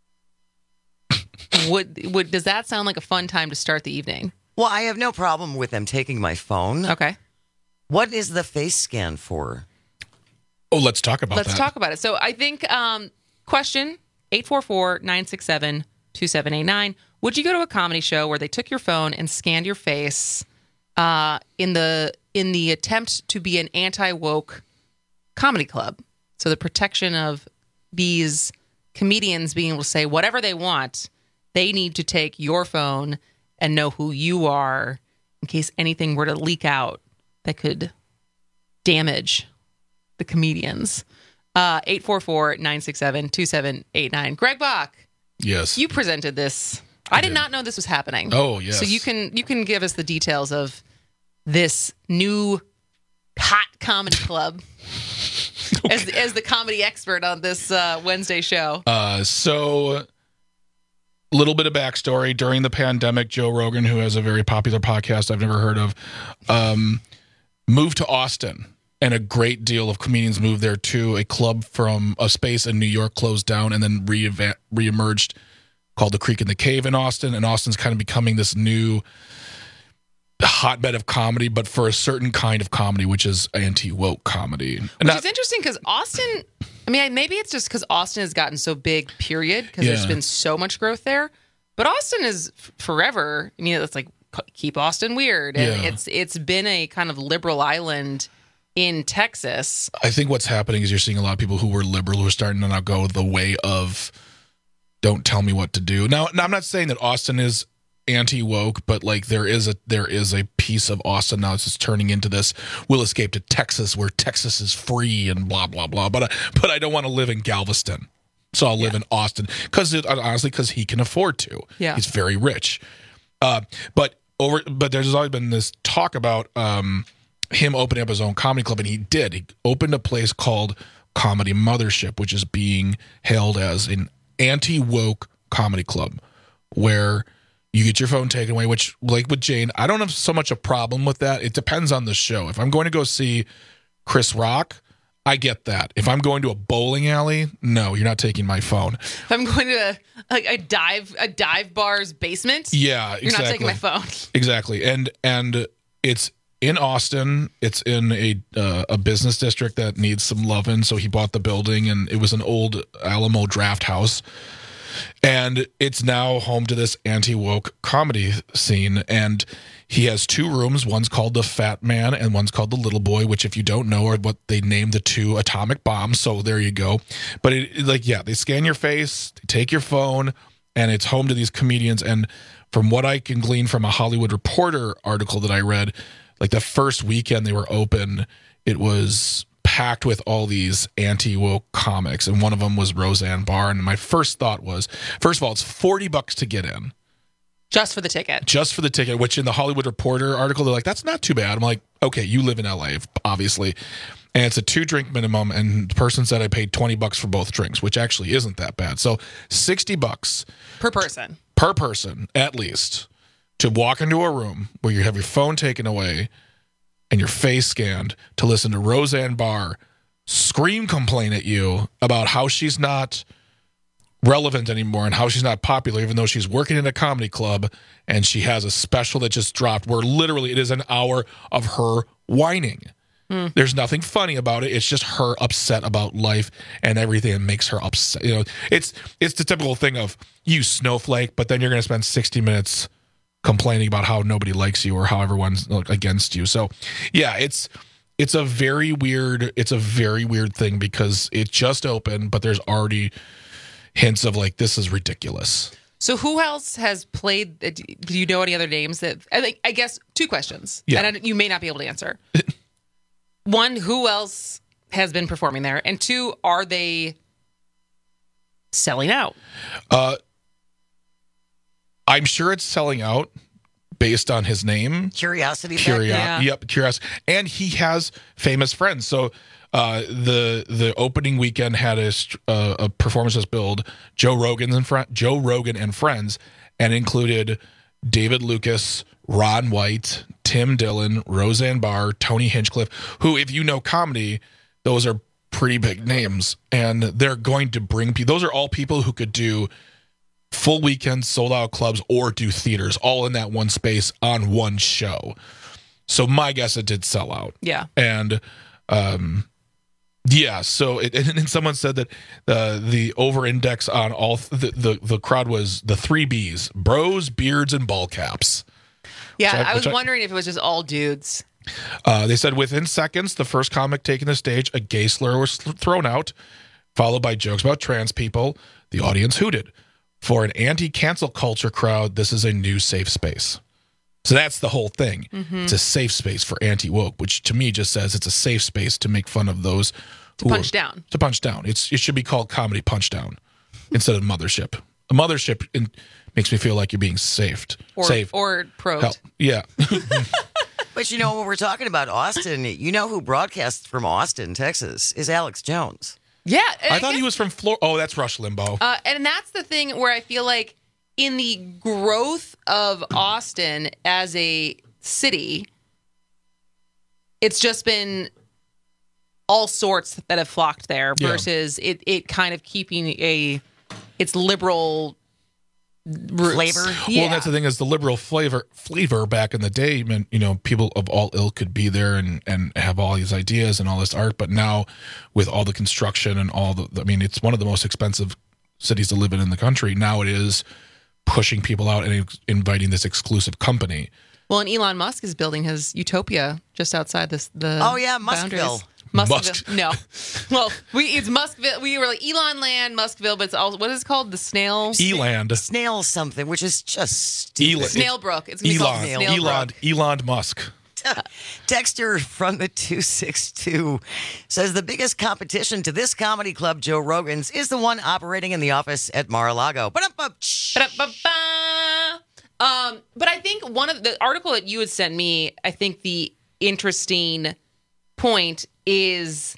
would would does that sound like a fun time to start the evening? Well, I have no problem with them taking my phone. Okay. What is the face scan for? Oh, let's talk about Let's that. talk about it. So I think, um, question, eight four four, nine six seven, two seven eight nine. Would you go to a comedy show where they took your phone and scanned your face uh, in the in the attempt to be an anti-woke comedy club? So the protection of these comedians being able to say whatever they want, they need to take your phone and know who you are in case anything were to leak out that could damage the comedians. Uh, eight four four, nine six seven, two seven eight nine. Greg Bach. Yes. You presented this. I, I did, did not know this was happening. Oh, yes. So you can you can give us the details of this new hot comedy club okay. as as the comedy expert on this uh, Wednesday show. Uh, so a little bit of backstory. During the pandemic, Joe Rogan, who has a very popular podcast I've never heard of, um, moved to Austin. And a great deal of comedians moved there too. A club from a space in New York closed down and then re reemerged called the Creek and the Cave in Austin. And Austin's kind of becoming this new hotbed of comedy, but for a certain kind of comedy, which is anti-woke comedy. Which Not, is interesting because Austin, I mean, maybe it's just because Austin has gotten so big, period, because Yeah. there's been so much growth there. But Austin is f- forever, I mean, it's like, keep Austin weird. And Yeah. it's it's been a kind of liberal island in Texas. I think what's happening is you're seeing a lot of people who were liberal who are starting to now go the way of don't tell me what to do. Now, now I'm not saying that Austin is anti-woke, but like there is a there is a piece of Austin now that's just turning into this we'll escape to Texas where Texas is free and blah blah blah. But but I don't want to live in Galveston, so I'll live yeah. in Austin because honestly because he can afford to. Yeah, he's very rich. Uh, but over but there's always been this talk about um. him opening up his own comedy club, and he did. He opened a place called Comedy Mothership, which is being hailed as an anti-woke comedy club where you get your phone taken away, which, like with Jane, I don't have so much a problem with that. It depends on the show. If I'm going to go see Chris Rock, I get that. If I'm going to a bowling alley, no, you're not taking my phone. If I'm going to a, a, a dive a dive bar's basement, yeah, you're exactly. not taking my phone. Exactly. And and it's in Austin. It's in a uh, a business district that needs some loving, so he bought the building, and it was an old Alamo Draft House, and it's now home to this anti-woke comedy scene. And he has two rooms. One's called the Fat Man, and one's called the Little Boy, which, if you don't know, are what they named the two atomic bombs. So there you go. But it, like, yeah, they scan your face, they take your phone, and it's home to these comedians. And from what I can glean from a Hollywood Reporter article that I read, like the first weekend they were open, it was packed with all these anti-woke comics, and one of them was Roseanne Barr. And my first thought was, first of all, it's forty bucks to get in. Just for the ticket. Just for the ticket, which in the Hollywood Reporter article, they're like, that's not too bad. I'm like, okay, you live in L A, obviously. And it's a two-drink minimum, and the person said I paid twenty bucks for both drinks, which actually isn't that bad. So sixty bucks. Per person. Per person, at least, to walk into a room where you have your phone taken away and your face scanned to listen to Roseanne Barr scream complain at you about how she's not relevant anymore and how she's not popular, even though she's working in a comedy club and she has a special that just dropped where literally it is an hour of her whining. Mm. There's nothing funny about it. It's just her upset about life and everything that makes her upset. You know, it's it's the typical thing of you snowflake, but then you're going to spend sixty minutes complaining about how nobody likes you or how everyone's against you. So, yeah, it's it's a very weird it's a very weird thing because it just opened, but there's already hints of like this is ridiculous. So who else has played? Do you know any other names that? I think I guess two questions. Yeah. And you may not be able to answer. One, who else has been performing there? And two, are they selling out? Uh, I'm sure it's selling out based on his name. Curiosity. Curio- yeah. Yep, Curiosity. And he has famous friends. So uh, the the opening weekend had a, uh, a performances billed Joe Rogan and fr- Joe Rogan and friends, and included David Lucas, Ron White, Tim Dillon, Roseanne Barr, Tony Hinchcliffe, who, if you know comedy, those are pretty big names. And they're going to bring people. Those are all people who could do full weekends, sold out clubs, or do theaters all in that one space on one show. So my guess, it did sell out. Yeah. And um, Yeah, so it, and, and someone said that uh, the over-index on all th- the, the the crowd was the three B's: bros, beards, and ball caps. Yeah, I, I was I, wondering if it was just all dudes. Uh, they said within seconds, the first comic taking the stage, a gay slur was th- thrown out, followed by jokes about trans people. The audience hooted. For an anti-cancel culture crowd, this is a new safe space. So that's the whole thing. Mm-hmm. It's a safe space for anti-woke, which to me just says it's a safe space to make fun of those To who punch are, down. To punch down. It's It should be called Comedy Punch Down instead of Mothership. A mothership in, makes me feel like you're being saved. Or, Saved. or probed. Hell, yeah. But you know, when we're talking about Austin, you know who broadcasts from Austin, Texas, is Alex Jones. Yeah. I, I thought guess, he was from Florida. Oh, that's Rush Limbaugh. Uh, and that's the thing where I feel like in the growth of Austin as a city, it's just been all sorts that have flocked there Yeah. versus it, it kind of keeping a its liberal roots. Flavor? Yeah. Well, that's the thing is the liberal flavor flavor back in the day meant, you know, people of all ilk could be there and, and have all these ideas and all this art. But now with all the construction and all the, I mean, it's one of the most expensive cities to live in in the country. Now it is pushing people out and inviting this exclusive company. Well, and Elon Musk is building his utopia just outside this the Oh, yeah, boundaries. Muskville. Muskville. Musk. No. Well, we it's Muskville. We were like Elon Land, Muskville, but it's all what is it called? The snail Eland. Snail something, which is just stupid. Elon. Snail Brook. It's gonna be called Elon. Snail Elon. Brook. Elon Musk. Dexter from the two six two says the biggest competition to this comedy club, Joe Rogan's, is the one operating in the office at Mar-a-Lago. Ba-da-ba-ba. Um, but I think one of the article that you had sent me, I think the interesting point is,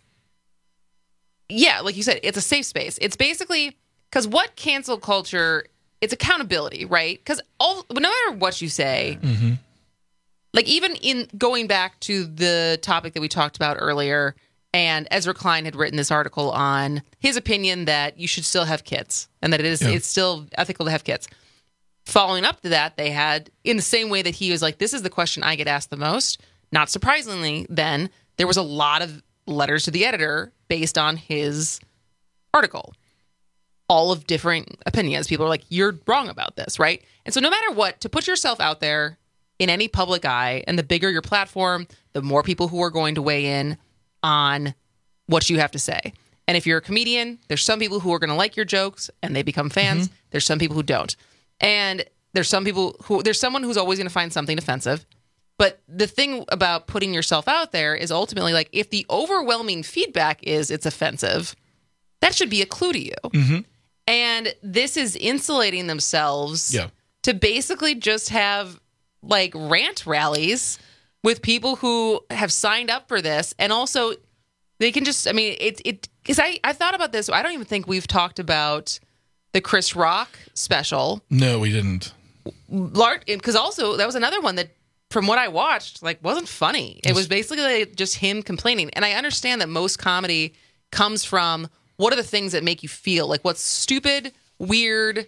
yeah, like you said, it's a safe space. It's basically because what cancel culture, it's accountability, right? Because all no matter what you say, Mm-hmm. like even in going back to the topic that we talked about earlier, and Ezra Klein had written this article on his opinion that you should still have kids and that it is Yeah. it's still ethical to have kids. Following up to that, they had, in the same way that he was like, this is the question I get asked the most. Not surprisingly, then, there was a lot of letters to the editor based on his article. All of different opinions. People are like, you're wrong about this, right? And so no matter what, to put yourself out there in any public eye, and the bigger your platform, the more people who are going to weigh in on what you have to say. And if you're a comedian, there's some people who are going to like your jokes and they become fans. Mm-hmm. There's some people who don't. And there's some people who, there's someone who's always going to find something offensive. But the thing about putting yourself out there is ultimately like, if the overwhelming feedback is it's offensive, that should be a clue to you. Mm-hmm. And this is insulating themselves Yeah. to basically just have like rant rallies with people who have signed up for this. And also they can just, I mean, it, it, because I, I thought about this. I don't even think we've talked about the Chris Rock special. No, we didn't. Because also that was another one that, from what I watched, like wasn't funny. It was basically like just him complaining. And I understand that most comedy comes from what are the things that make you feel like what's stupid, weird,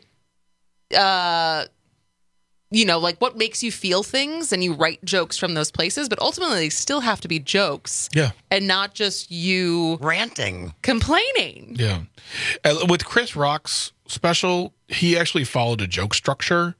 uh, you know, like what makes you feel things, and you write jokes from those places. But ultimately, they still have to be jokes, Yeah. and not just you ranting, complaining. Yeah. Uh, with Chris Rock's special, he actually followed a joke structure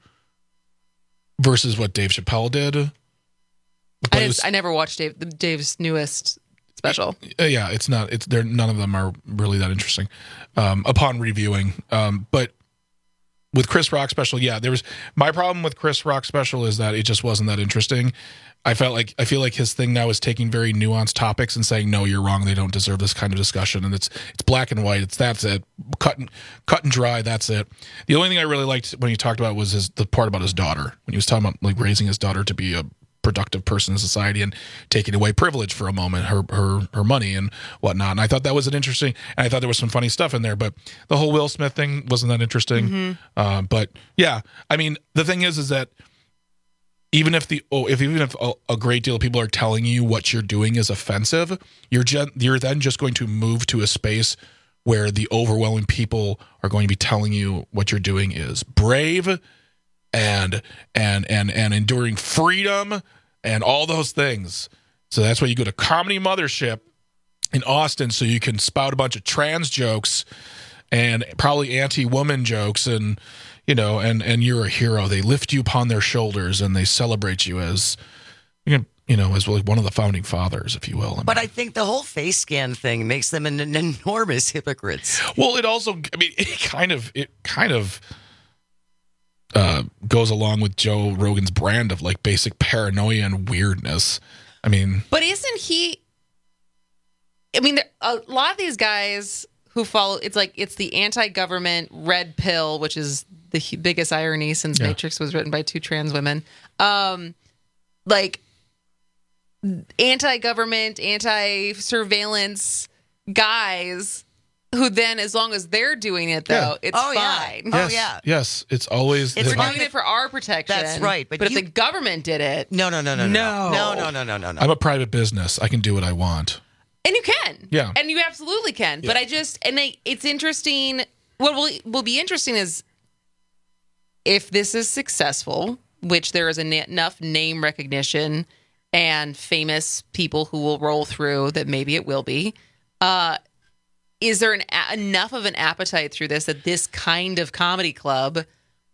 versus what Dave Chappelle did. I, But it didn't, was- I never watched Dave, Dave's newest special. Uh, yeah, it's not. It's there. None of them are really that interesting. Um, upon reviewing, um, but with Chris Rock special, yeah, there was my problem with Chris Rock special is that it just wasn't that interesting. I felt like I feel like his thing now is taking very nuanced topics and saying, no, you're wrong. They don't deserve this kind of discussion, and it's it's black and white. It's that's it, cut and cut and dry. That's it. The only thing I really liked when he talked about was his the part about his daughter, when he was talking about like raising his daughter to be a productive person in society and taking away privilege for a moment, her her her money and whatnot. And I thought that was an interesting, and I thought there was some funny stuff in there, but the whole Will Smith thing wasn't that interesting. Mm-hmm. Uh, but yeah, I mean, the thing is, is that even if the oh, if even if a, a great deal of people are telling you what you're doing is offensive, you're gen, you're then just going to move to a space where the overwhelming people are going to be telling you what you're doing is brave and and and and enduring freedom and all those things. So that's why you go to Comedy Mothership in Austin so you can spout a bunch of trans jokes and probably anti-woman jokes, and you know, and and you're a hero. They lift you upon their shoulders and they celebrate you as, you know, as like one of the founding fathers, if you will. But I think the whole face scan thing makes them an, an enormous hypocrites. Well, it also, I mean, it kind of, it kind of uh, goes along with Joe Rogan's brand of like basic paranoia and weirdness. I mean, but isn't he? I mean, there, a lot of these guys who follow, it's like it's the anti-government red pill, which is the h- biggest irony since yeah. Matrix was written by two trans women. Um, like anti-government, anti-surveillance guys who then, as long as they're doing it, though, yeah. it's oh, fine. Yeah. Yes, oh, yeah. Yes, it's always... It's the, doing it for our protection. That's right. But, but you, if the government did it... No, no, no, no, no. No, no, no, no, no, no. I'm a private business. I can do what I want. And you can. Yeah. And you absolutely can. Yeah. But I just... And they, it's interesting... What will, will be interesting is if this is successful, which there is na- enough name recognition and famous people who will roll through that maybe it will be... Uh, Is there an, a, enough of an appetite through this that this kind of comedy club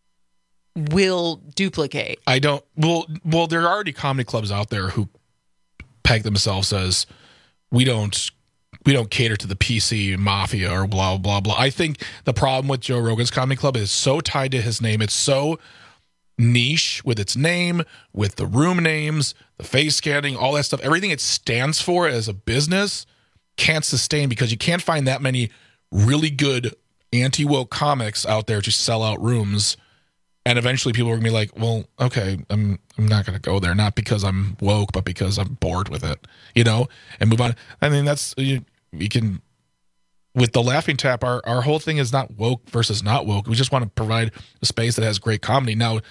will duplicate? I don't. Well, well, there are already comedy clubs out there who peg themselves as we don't we don't cater to the P C mafia or blah blah blah. I think the problem with Joe Rogan's Comedy Club is so tied to his name. It's so niche with its name, with the room names, the face scanning, all that stuff. Everything it stands for as a business can't sustain because you can't find that many really good anti-woke comics out there to sell out rooms. And eventually people are going to be like, well, okay, I'm I'm not going to go there. Not because I'm woke, but because I'm bored with it, you know, and move on. I mean, that's, you, you can, with the Laughing Tap, our, our whole thing is not woke versus not woke. We just want to provide a space that has great comedy. Now,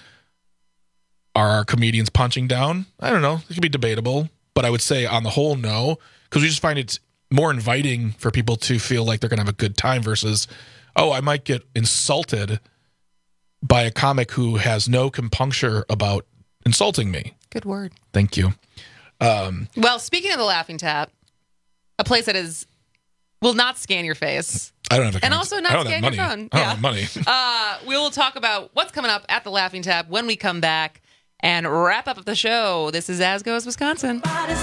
are our comedians punching down? I don't know. It could be debatable, but I would say on the whole, no, because we just find it's more inviting for people to feel like they're going to have a good time versus, oh, I might get insulted by a comic who has no compunction about insulting me. Good word. Thank you. Um, well, speaking of the Laughing Tap, a place that is will not scan your face. I don't have a and also not scan your phone. I don't yeah. have money. uh, we will talk about what's coming up at the Laughing Tap when we come back and wrap up the show. This is As Goes Wisconsin.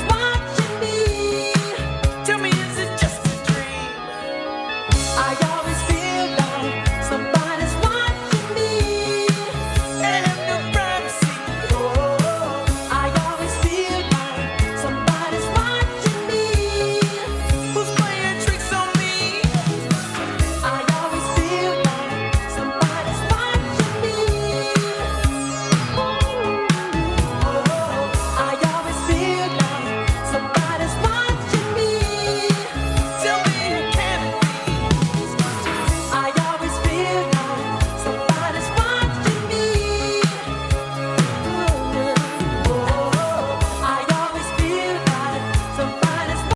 Tell me, is it just a dream? I always feel like somebody's watching me, and I have no privacy. Oh, I always feel like somebody's watching me, who's playing tricks on me. I always feel like somebody's watching me. Oh, I always feel like somebody's watching me. Tell me who can it be? I always feel like somebody's watching me. Oh, I always feel like somebody's.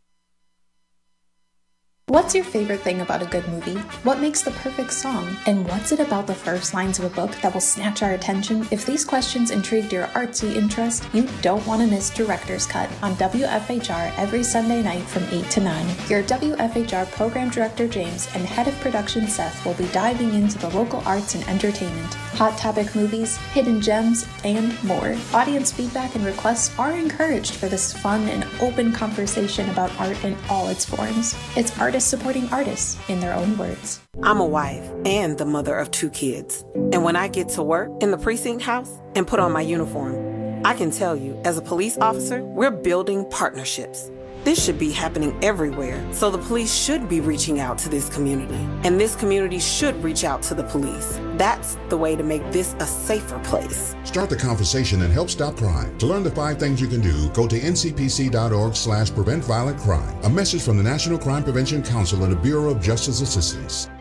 What's your favorite thing about a good movie? What makes the perfect song? And what's it about the first lines of a book that will snatch our attention? If these questions intrigued your artsy interest, you don't want to miss Director's Cut on W F H R every Sunday night from eight to nine. Your W F H R Program Director James and Head of Production Seth will be diving into the local arts and entertainment, hot topic movies, hidden gems, and more. Audience feedback and requests are encouraged for this fun and open conversation about art in all its forms. It's artists supporting artists in their own words. I'm a wife and the mother of two kids. And when I get to work in the precinct house and put on my uniform, I can tell you, as a police officer, we're building partnerships. This should be happening everywhere, so the police should be reaching out to this community, and this community should reach out to the police. That's the way to make this a safer place. Start the conversation and help stop crime. To learn the five things you can do, go to N C P C dot org slash prevent violent crime. A message from the National Crime Prevention Council and the Bureau of Justice Assistance.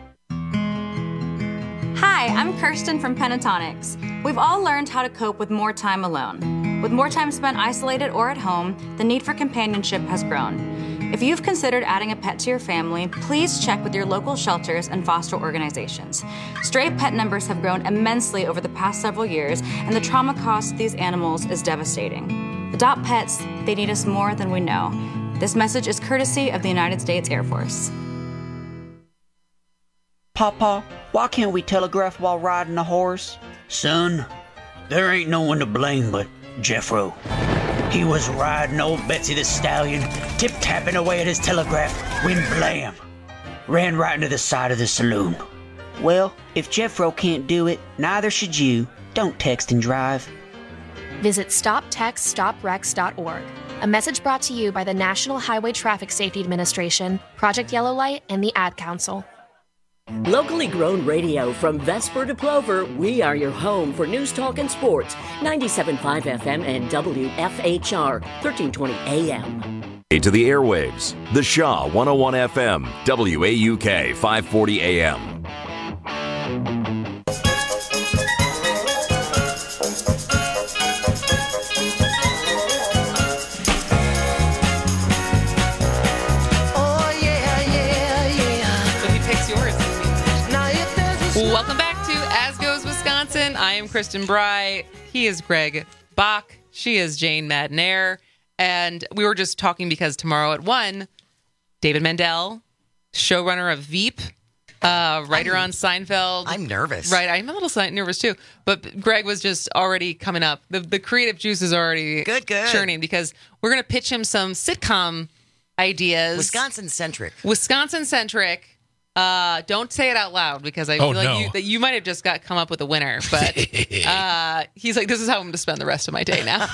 Hi, I'm Kirsten from Pentatonics. We've all learned how to cope with more time alone. With more time spent isolated or at home, the need for companionship has grown. If you've considered adding a pet to your family, please check with your local shelters and foster organizations. Stray pet numbers have grown immensely over the past several years, and the trauma cost of these animals is devastating. Adopt pets, they need us more than we know. This message is courtesy of the United States Air Force. Papa, why can't we telegraph while riding a horse? Son, there ain't no one to blame but Jeffro. He was riding old Betsy the Stallion, tip-tapping away at his telegraph, when blam! Ran right into the side of the saloon. Well, if Jeffro can't do it, neither should you. Don't text and drive. Visit stop text stop wrecks dot org. A message brought to you by the National Highway Traffic Safety Administration, Project Yellow Light, and the Ad Council. Locally grown radio from Vesper to Plover, we are your home for news, talk, and sports. ninety-seven point five F M and W F H R, thirteen twenty A M. To the airwaves, the Shaw one oh one F M, W A U K five forty A M. Welcome back to As Goes Wisconsin. I am Kristen Bry. He is Greg Bach. She is Jane Madnair. And we were just talking because tomorrow at one, David Mendel, showrunner of Veep, uh, writer I'm, on Seinfeld. I'm nervous. Right, I'm a little si- nervous too. But Greg was just already coming up. The, the creative juice is already good, good. churning because we're going to pitch him some sitcom ideas. Wisconsin-centric. Wisconsin-centric. Uh, don't say it out loud because I oh, feel like no. you, that you might have just got come up with a winner. But uh, he's like, this is how I'm going to spend the rest of my day now.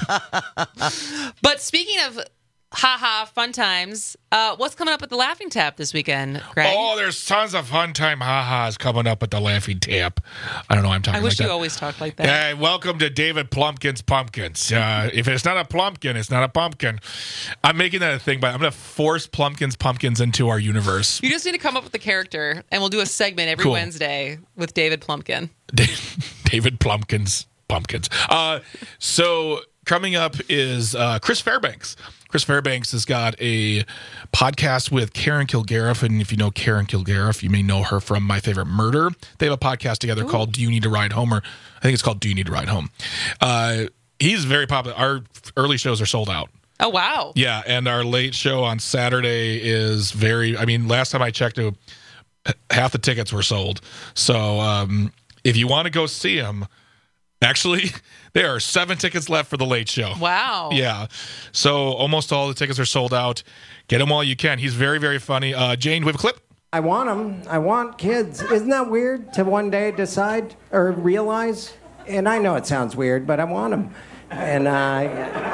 But speaking of haha fun times, uh, what's coming up at the Laughing Tap this weekend, Greg? Oh, there's tons of fun time ha-has coming up at the Laughing Tap. I don't know why I'm talking I wish like you that. always talked like that. Hey, welcome to David Plumpkin's Pumpkins. Uh, if it's not a plumpkin, it's not a pumpkin. I'm making that a thing, but I'm going to force Plumpkin's Pumpkins into our universe. You just need to come up with a character, and we'll do a segment every Cool. Wednesday with David Plumpkin. David Plumpkin's Pumpkins. Uh, so coming up is uh, Chris Fairbanks. Chris Fairbanks has got a podcast with Karen Kilgariff, and if you know Karen Kilgariff, you may know her from My Favorite Murder. They have a podcast together Ooh. called Do You Need to Ride Home? Or I think it's called Do You Need to Ride Home? Uh, he's very popular. Our early shows are sold out. Oh, wow. Yeah, and our late show on Saturday is very, I mean, last time I checked, it, half the tickets were sold. So um, if you want to go see him, actually, there are seven tickets left for the late show. Wow. Yeah. So almost all the tickets are sold out. Get him while you can. He's very, very funny. Uh, Jane, do we have a clip? I want them. I want kids. Isn't that weird to one day decide or realize? And I know it sounds weird, but I want them. And uh,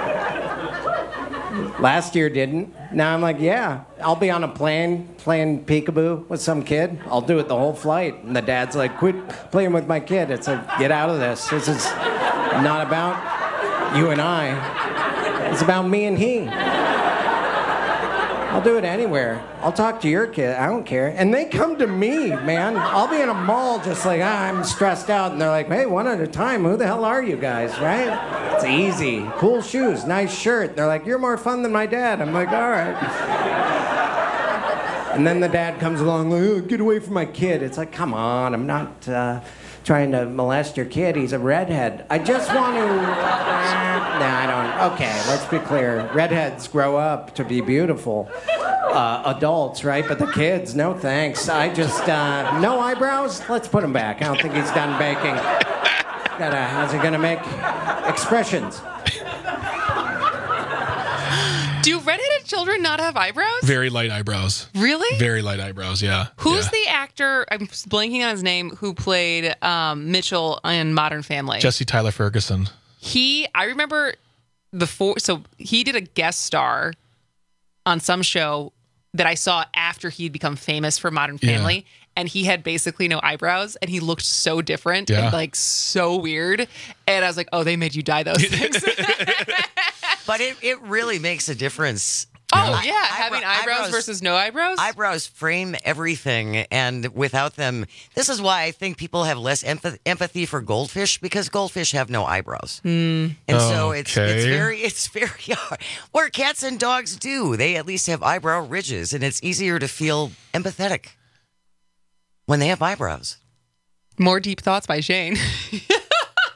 last year didn't. Now I'm like, yeah, I'll be on a plane playing peekaboo with some kid. I'll do it the whole flight. And the dad's like, quit playing with my kid. It's like, get out of this. This is not about you and I. It's about me and he. I'll do it anywhere. I'll talk to your kid. I don't care. And they come to me, man. I'll be in a mall just like, ah, I'm stressed out. And they're like, hey, one at a time. Who the hell are you guys, right? It's easy. Cool shoes. Nice shirt. They're like, you're more fun than my dad. I'm like, all right. And then the dad comes along, like, oh, get away from my kid. It's like, come on. I'm not uh, trying to molest your kid. He's a redhead. I just want to... Uh, nah, I don't... Okay, let's be clear. Redheads grow up to be beautiful. Uh, adults, right? But the kids, no thanks. I just, uh, no eyebrows? Let's put him back. I don't think he's done baking. Gotta, how's he gonna make expressions? Do redheaded children not have eyebrows? Very light eyebrows. Really? Very light eyebrows, yeah. Who's yeah. the actor, I'm blanking on his name, who played um, Mitchell in Modern Family? Jesse Tyler Ferguson. He, I remember before, so he did a guest star on some show that I saw after he'd become famous for Modern Family. Yeah. And he had basically no eyebrows, and he looked so different yeah. and like so weird. And I was like, oh, they made you dye those things. But it, it really makes a difference. Oh, yeah, I, having eyebrows, eyebrows versus no eyebrows? Eyebrows frame everything, and without them, this is why I think people have less empath- empathy for goldfish, because goldfish have no eyebrows. Mm. And okay. so it's it's very, it's very hard. Where cats and dogs do, they at least have eyebrow ridges, and it's easier to feel empathetic when they have eyebrows. More deep thoughts by Shane.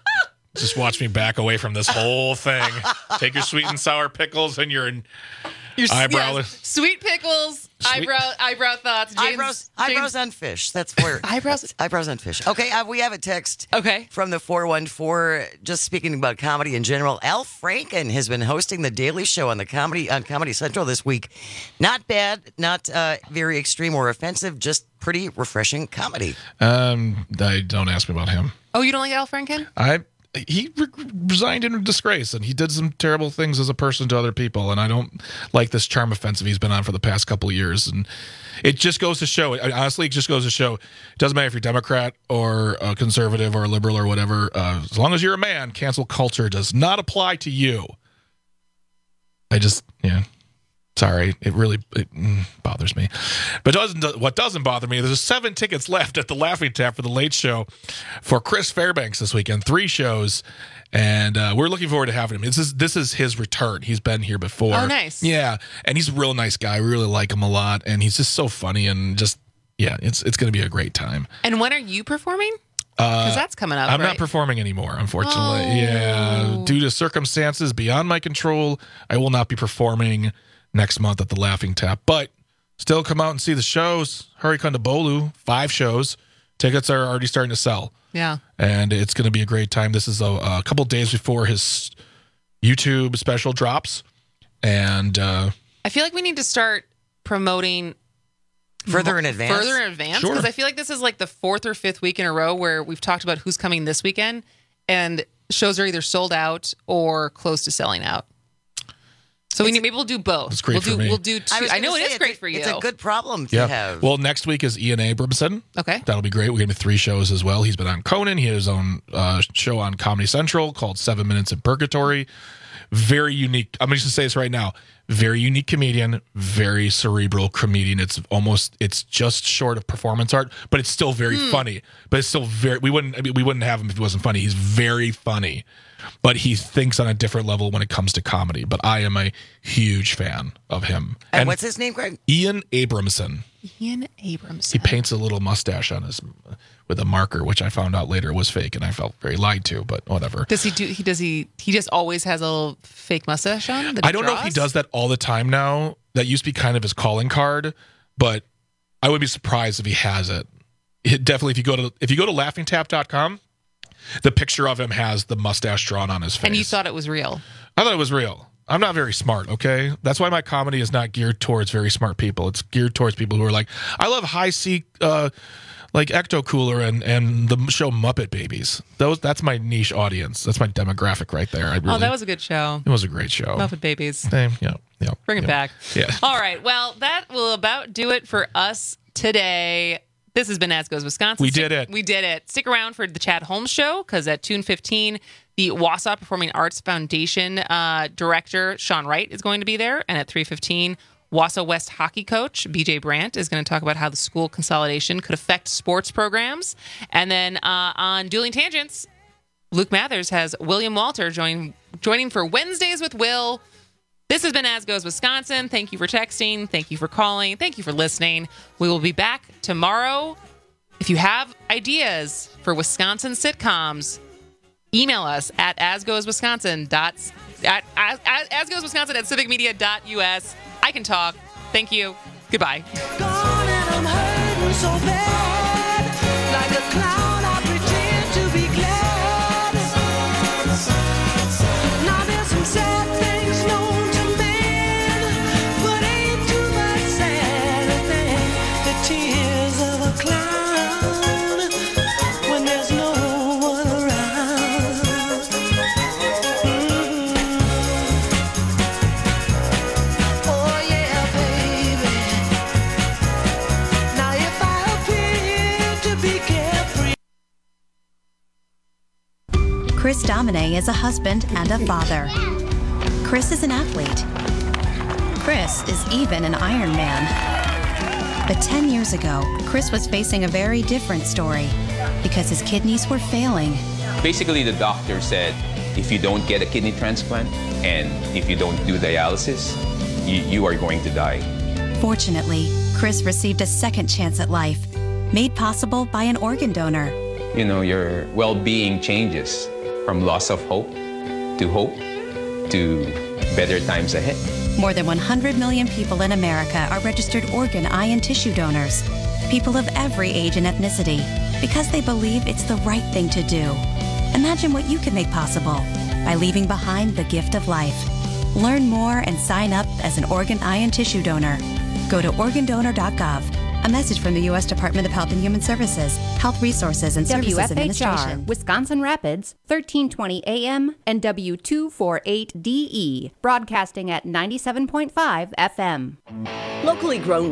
Just watch me back away from this whole thing. Take your sweet and sour pickles and your Your Eyebrow. yes, sweet pickles. Sweet- Eyebrow. Eyebrow thoughts. James, eyebrows, James- eyebrows on fish. That's where eyebrows. Eyebrows on fish. Okay, uh, we have a text. Okay. From the four one four. Just speaking about comedy in general, Al Franken has been hosting the Daily Show on the comedy on Comedy Central this week. Not bad, not uh, very extreme or offensive. Just pretty refreshing comedy. Um, I don't ask me about him. Oh, you don't like Al Franken? I he re- resigned in disgrace, and he did some terrible things as a person to other people. And I don't like this charm offensive he's been on for the past couple of years. And it just goes to show. It, honestly, it just goes to show. It doesn't matter if you're Democrat or a conservative or a liberal or whatever. Uh, as long as you're a man, cancel culture does not apply to you. I just yeah. Sorry, it really it, mm, bothers me. But doesn't what doesn't bother me, there's seven tickets left at the Laughing Tap for the Late Show for Chris Fairbanks this weekend. Three shows, and uh, we're looking forward to having him. This is this is his return. He's been here before. Oh, nice. Yeah, and he's a real nice guy. We really like him a lot, and he's just so funny and just yeah, it's it's going to be a great time. And when are you performing? Because Because that's coming up. I'm right? not performing anymore, unfortunately. Oh. Yeah, due to circumstances beyond my control, I will not be performing next month at the Laughing Tap. But still come out and see the shows. Hurricane Bolu, five shows. Tickets are already starting to sell. Yeah. And it's going to be a great time. This is a, a couple days before his YouTube special drops. And uh, I feel like we need to start promoting Further in advance? Further in advance, Sure. because I feel like this is like the fourth or fifth week in a row where we've talked about who's coming this weekend, and shows are either sold out or close to selling out. So we need, maybe we'll do both. It's great we'll for do, me. We'll do two. I was I, know gonna it say, is great it's a- for you. It's a good problem to yeah. have. Well, next week is Ian Abramson. Okay. That'll be great. We're going to be three shows as well. He's been on Conan. He has his own uh, show on Comedy Central called Seven Minutes in Purgatory. Very unique. I'm going to say this right now. Very unique comedian, very cerebral comedian. It's almost, it's just short of performance art, but it's still very Hmm. funny. But it's still very, we wouldn't, I mean, we wouldn't have him if he wasn't funny. He's very funny, but he thinks on a different level when it comes to comedy. But I am a huge fan of him. And, what's his name, Greg? Ian Abramson. Ian Abramson. He paints a little mustache on his with a marker, which I found out later was fake, and I felt very lied to. But whatever. Does he do? He does he? He just always has a little fake mustache on. that I don't know if he draws? does that all the time now. That used to be kind of his calling card, but I would be surprised if he has it. It definitely, if you go to if you go to laughing tap dot com, the picture of him has the mustache drawn on his face. And you thought it was real. I thought it was real. I'm not very smart, okay? That's why my comedy is not geared towards very smart people. It's geared towards people who are like, I love high C, uh, like Ecto Cooler and and the show Muppet Babies. Those that's my niche audience. That's my demographic right there. I really, Oh, that was a good show. it was a great show. Muppet Babies. Same, yeah, yeah. Bring it yeah. back. Yeah. All right. Well, that will about do it for us today. This has been As Goes Wisconsin. We Stick- did it. We did it. Stick around for the Chad Holmes Show, because at two fifteen, the Wausau Performing Arts Foundation uh, director, Sean Wright, is going to be there. And at three fifteen, Wausau West hockey coach, B J Brandt, is going to talk about how the school consolidation could affect sports programs. And then uh, on Dueling Tangents, Luke Mathers has William Walter join, joining for Wednesdays with Will. This has been As Goes Wisconsin. Thank you for texting. Thank you for calling. Thank you for listening. We will be back tomorrow. If you have ideas for Wisconsin sitcoms, email us at asgoeswisconsin dot at as, as, asgoeswisconsin at civicmedia dot u s. I can talk. Thank you. Goodbye. Chris Domine is a husband and a father. Chris is an athlete. Chris is even an Iron Man. But ten years ago, Chris was facing a very different story because his kidneys were failing. Basically, the doctor said, if you don't get a kidney transplant and if you don't do dialysis, you, you are going to die. Fortunately, Chris received a second chance at life, made possible by an organ donor. You know, your well-being changes from loss of hope to hope to better times ahead. More than one hundred million people in America are registered organ, eye, and tissue donors. People of every age and ethnicity, because they believe it's the right thing to do. Imagine what you can make possible by leaving behind the gift of life. Learn more and sign up as an organ, eye, and tissue donor. Go to organ donor dot gov. A message from the U S Department of Health and Human Services, Health Resources and Services W F H R, Administration. Wisconsin Rapids, thirteen twenty A M and W two forty-eight D E, broadcasting at ninety-seven point five F M. Locally grown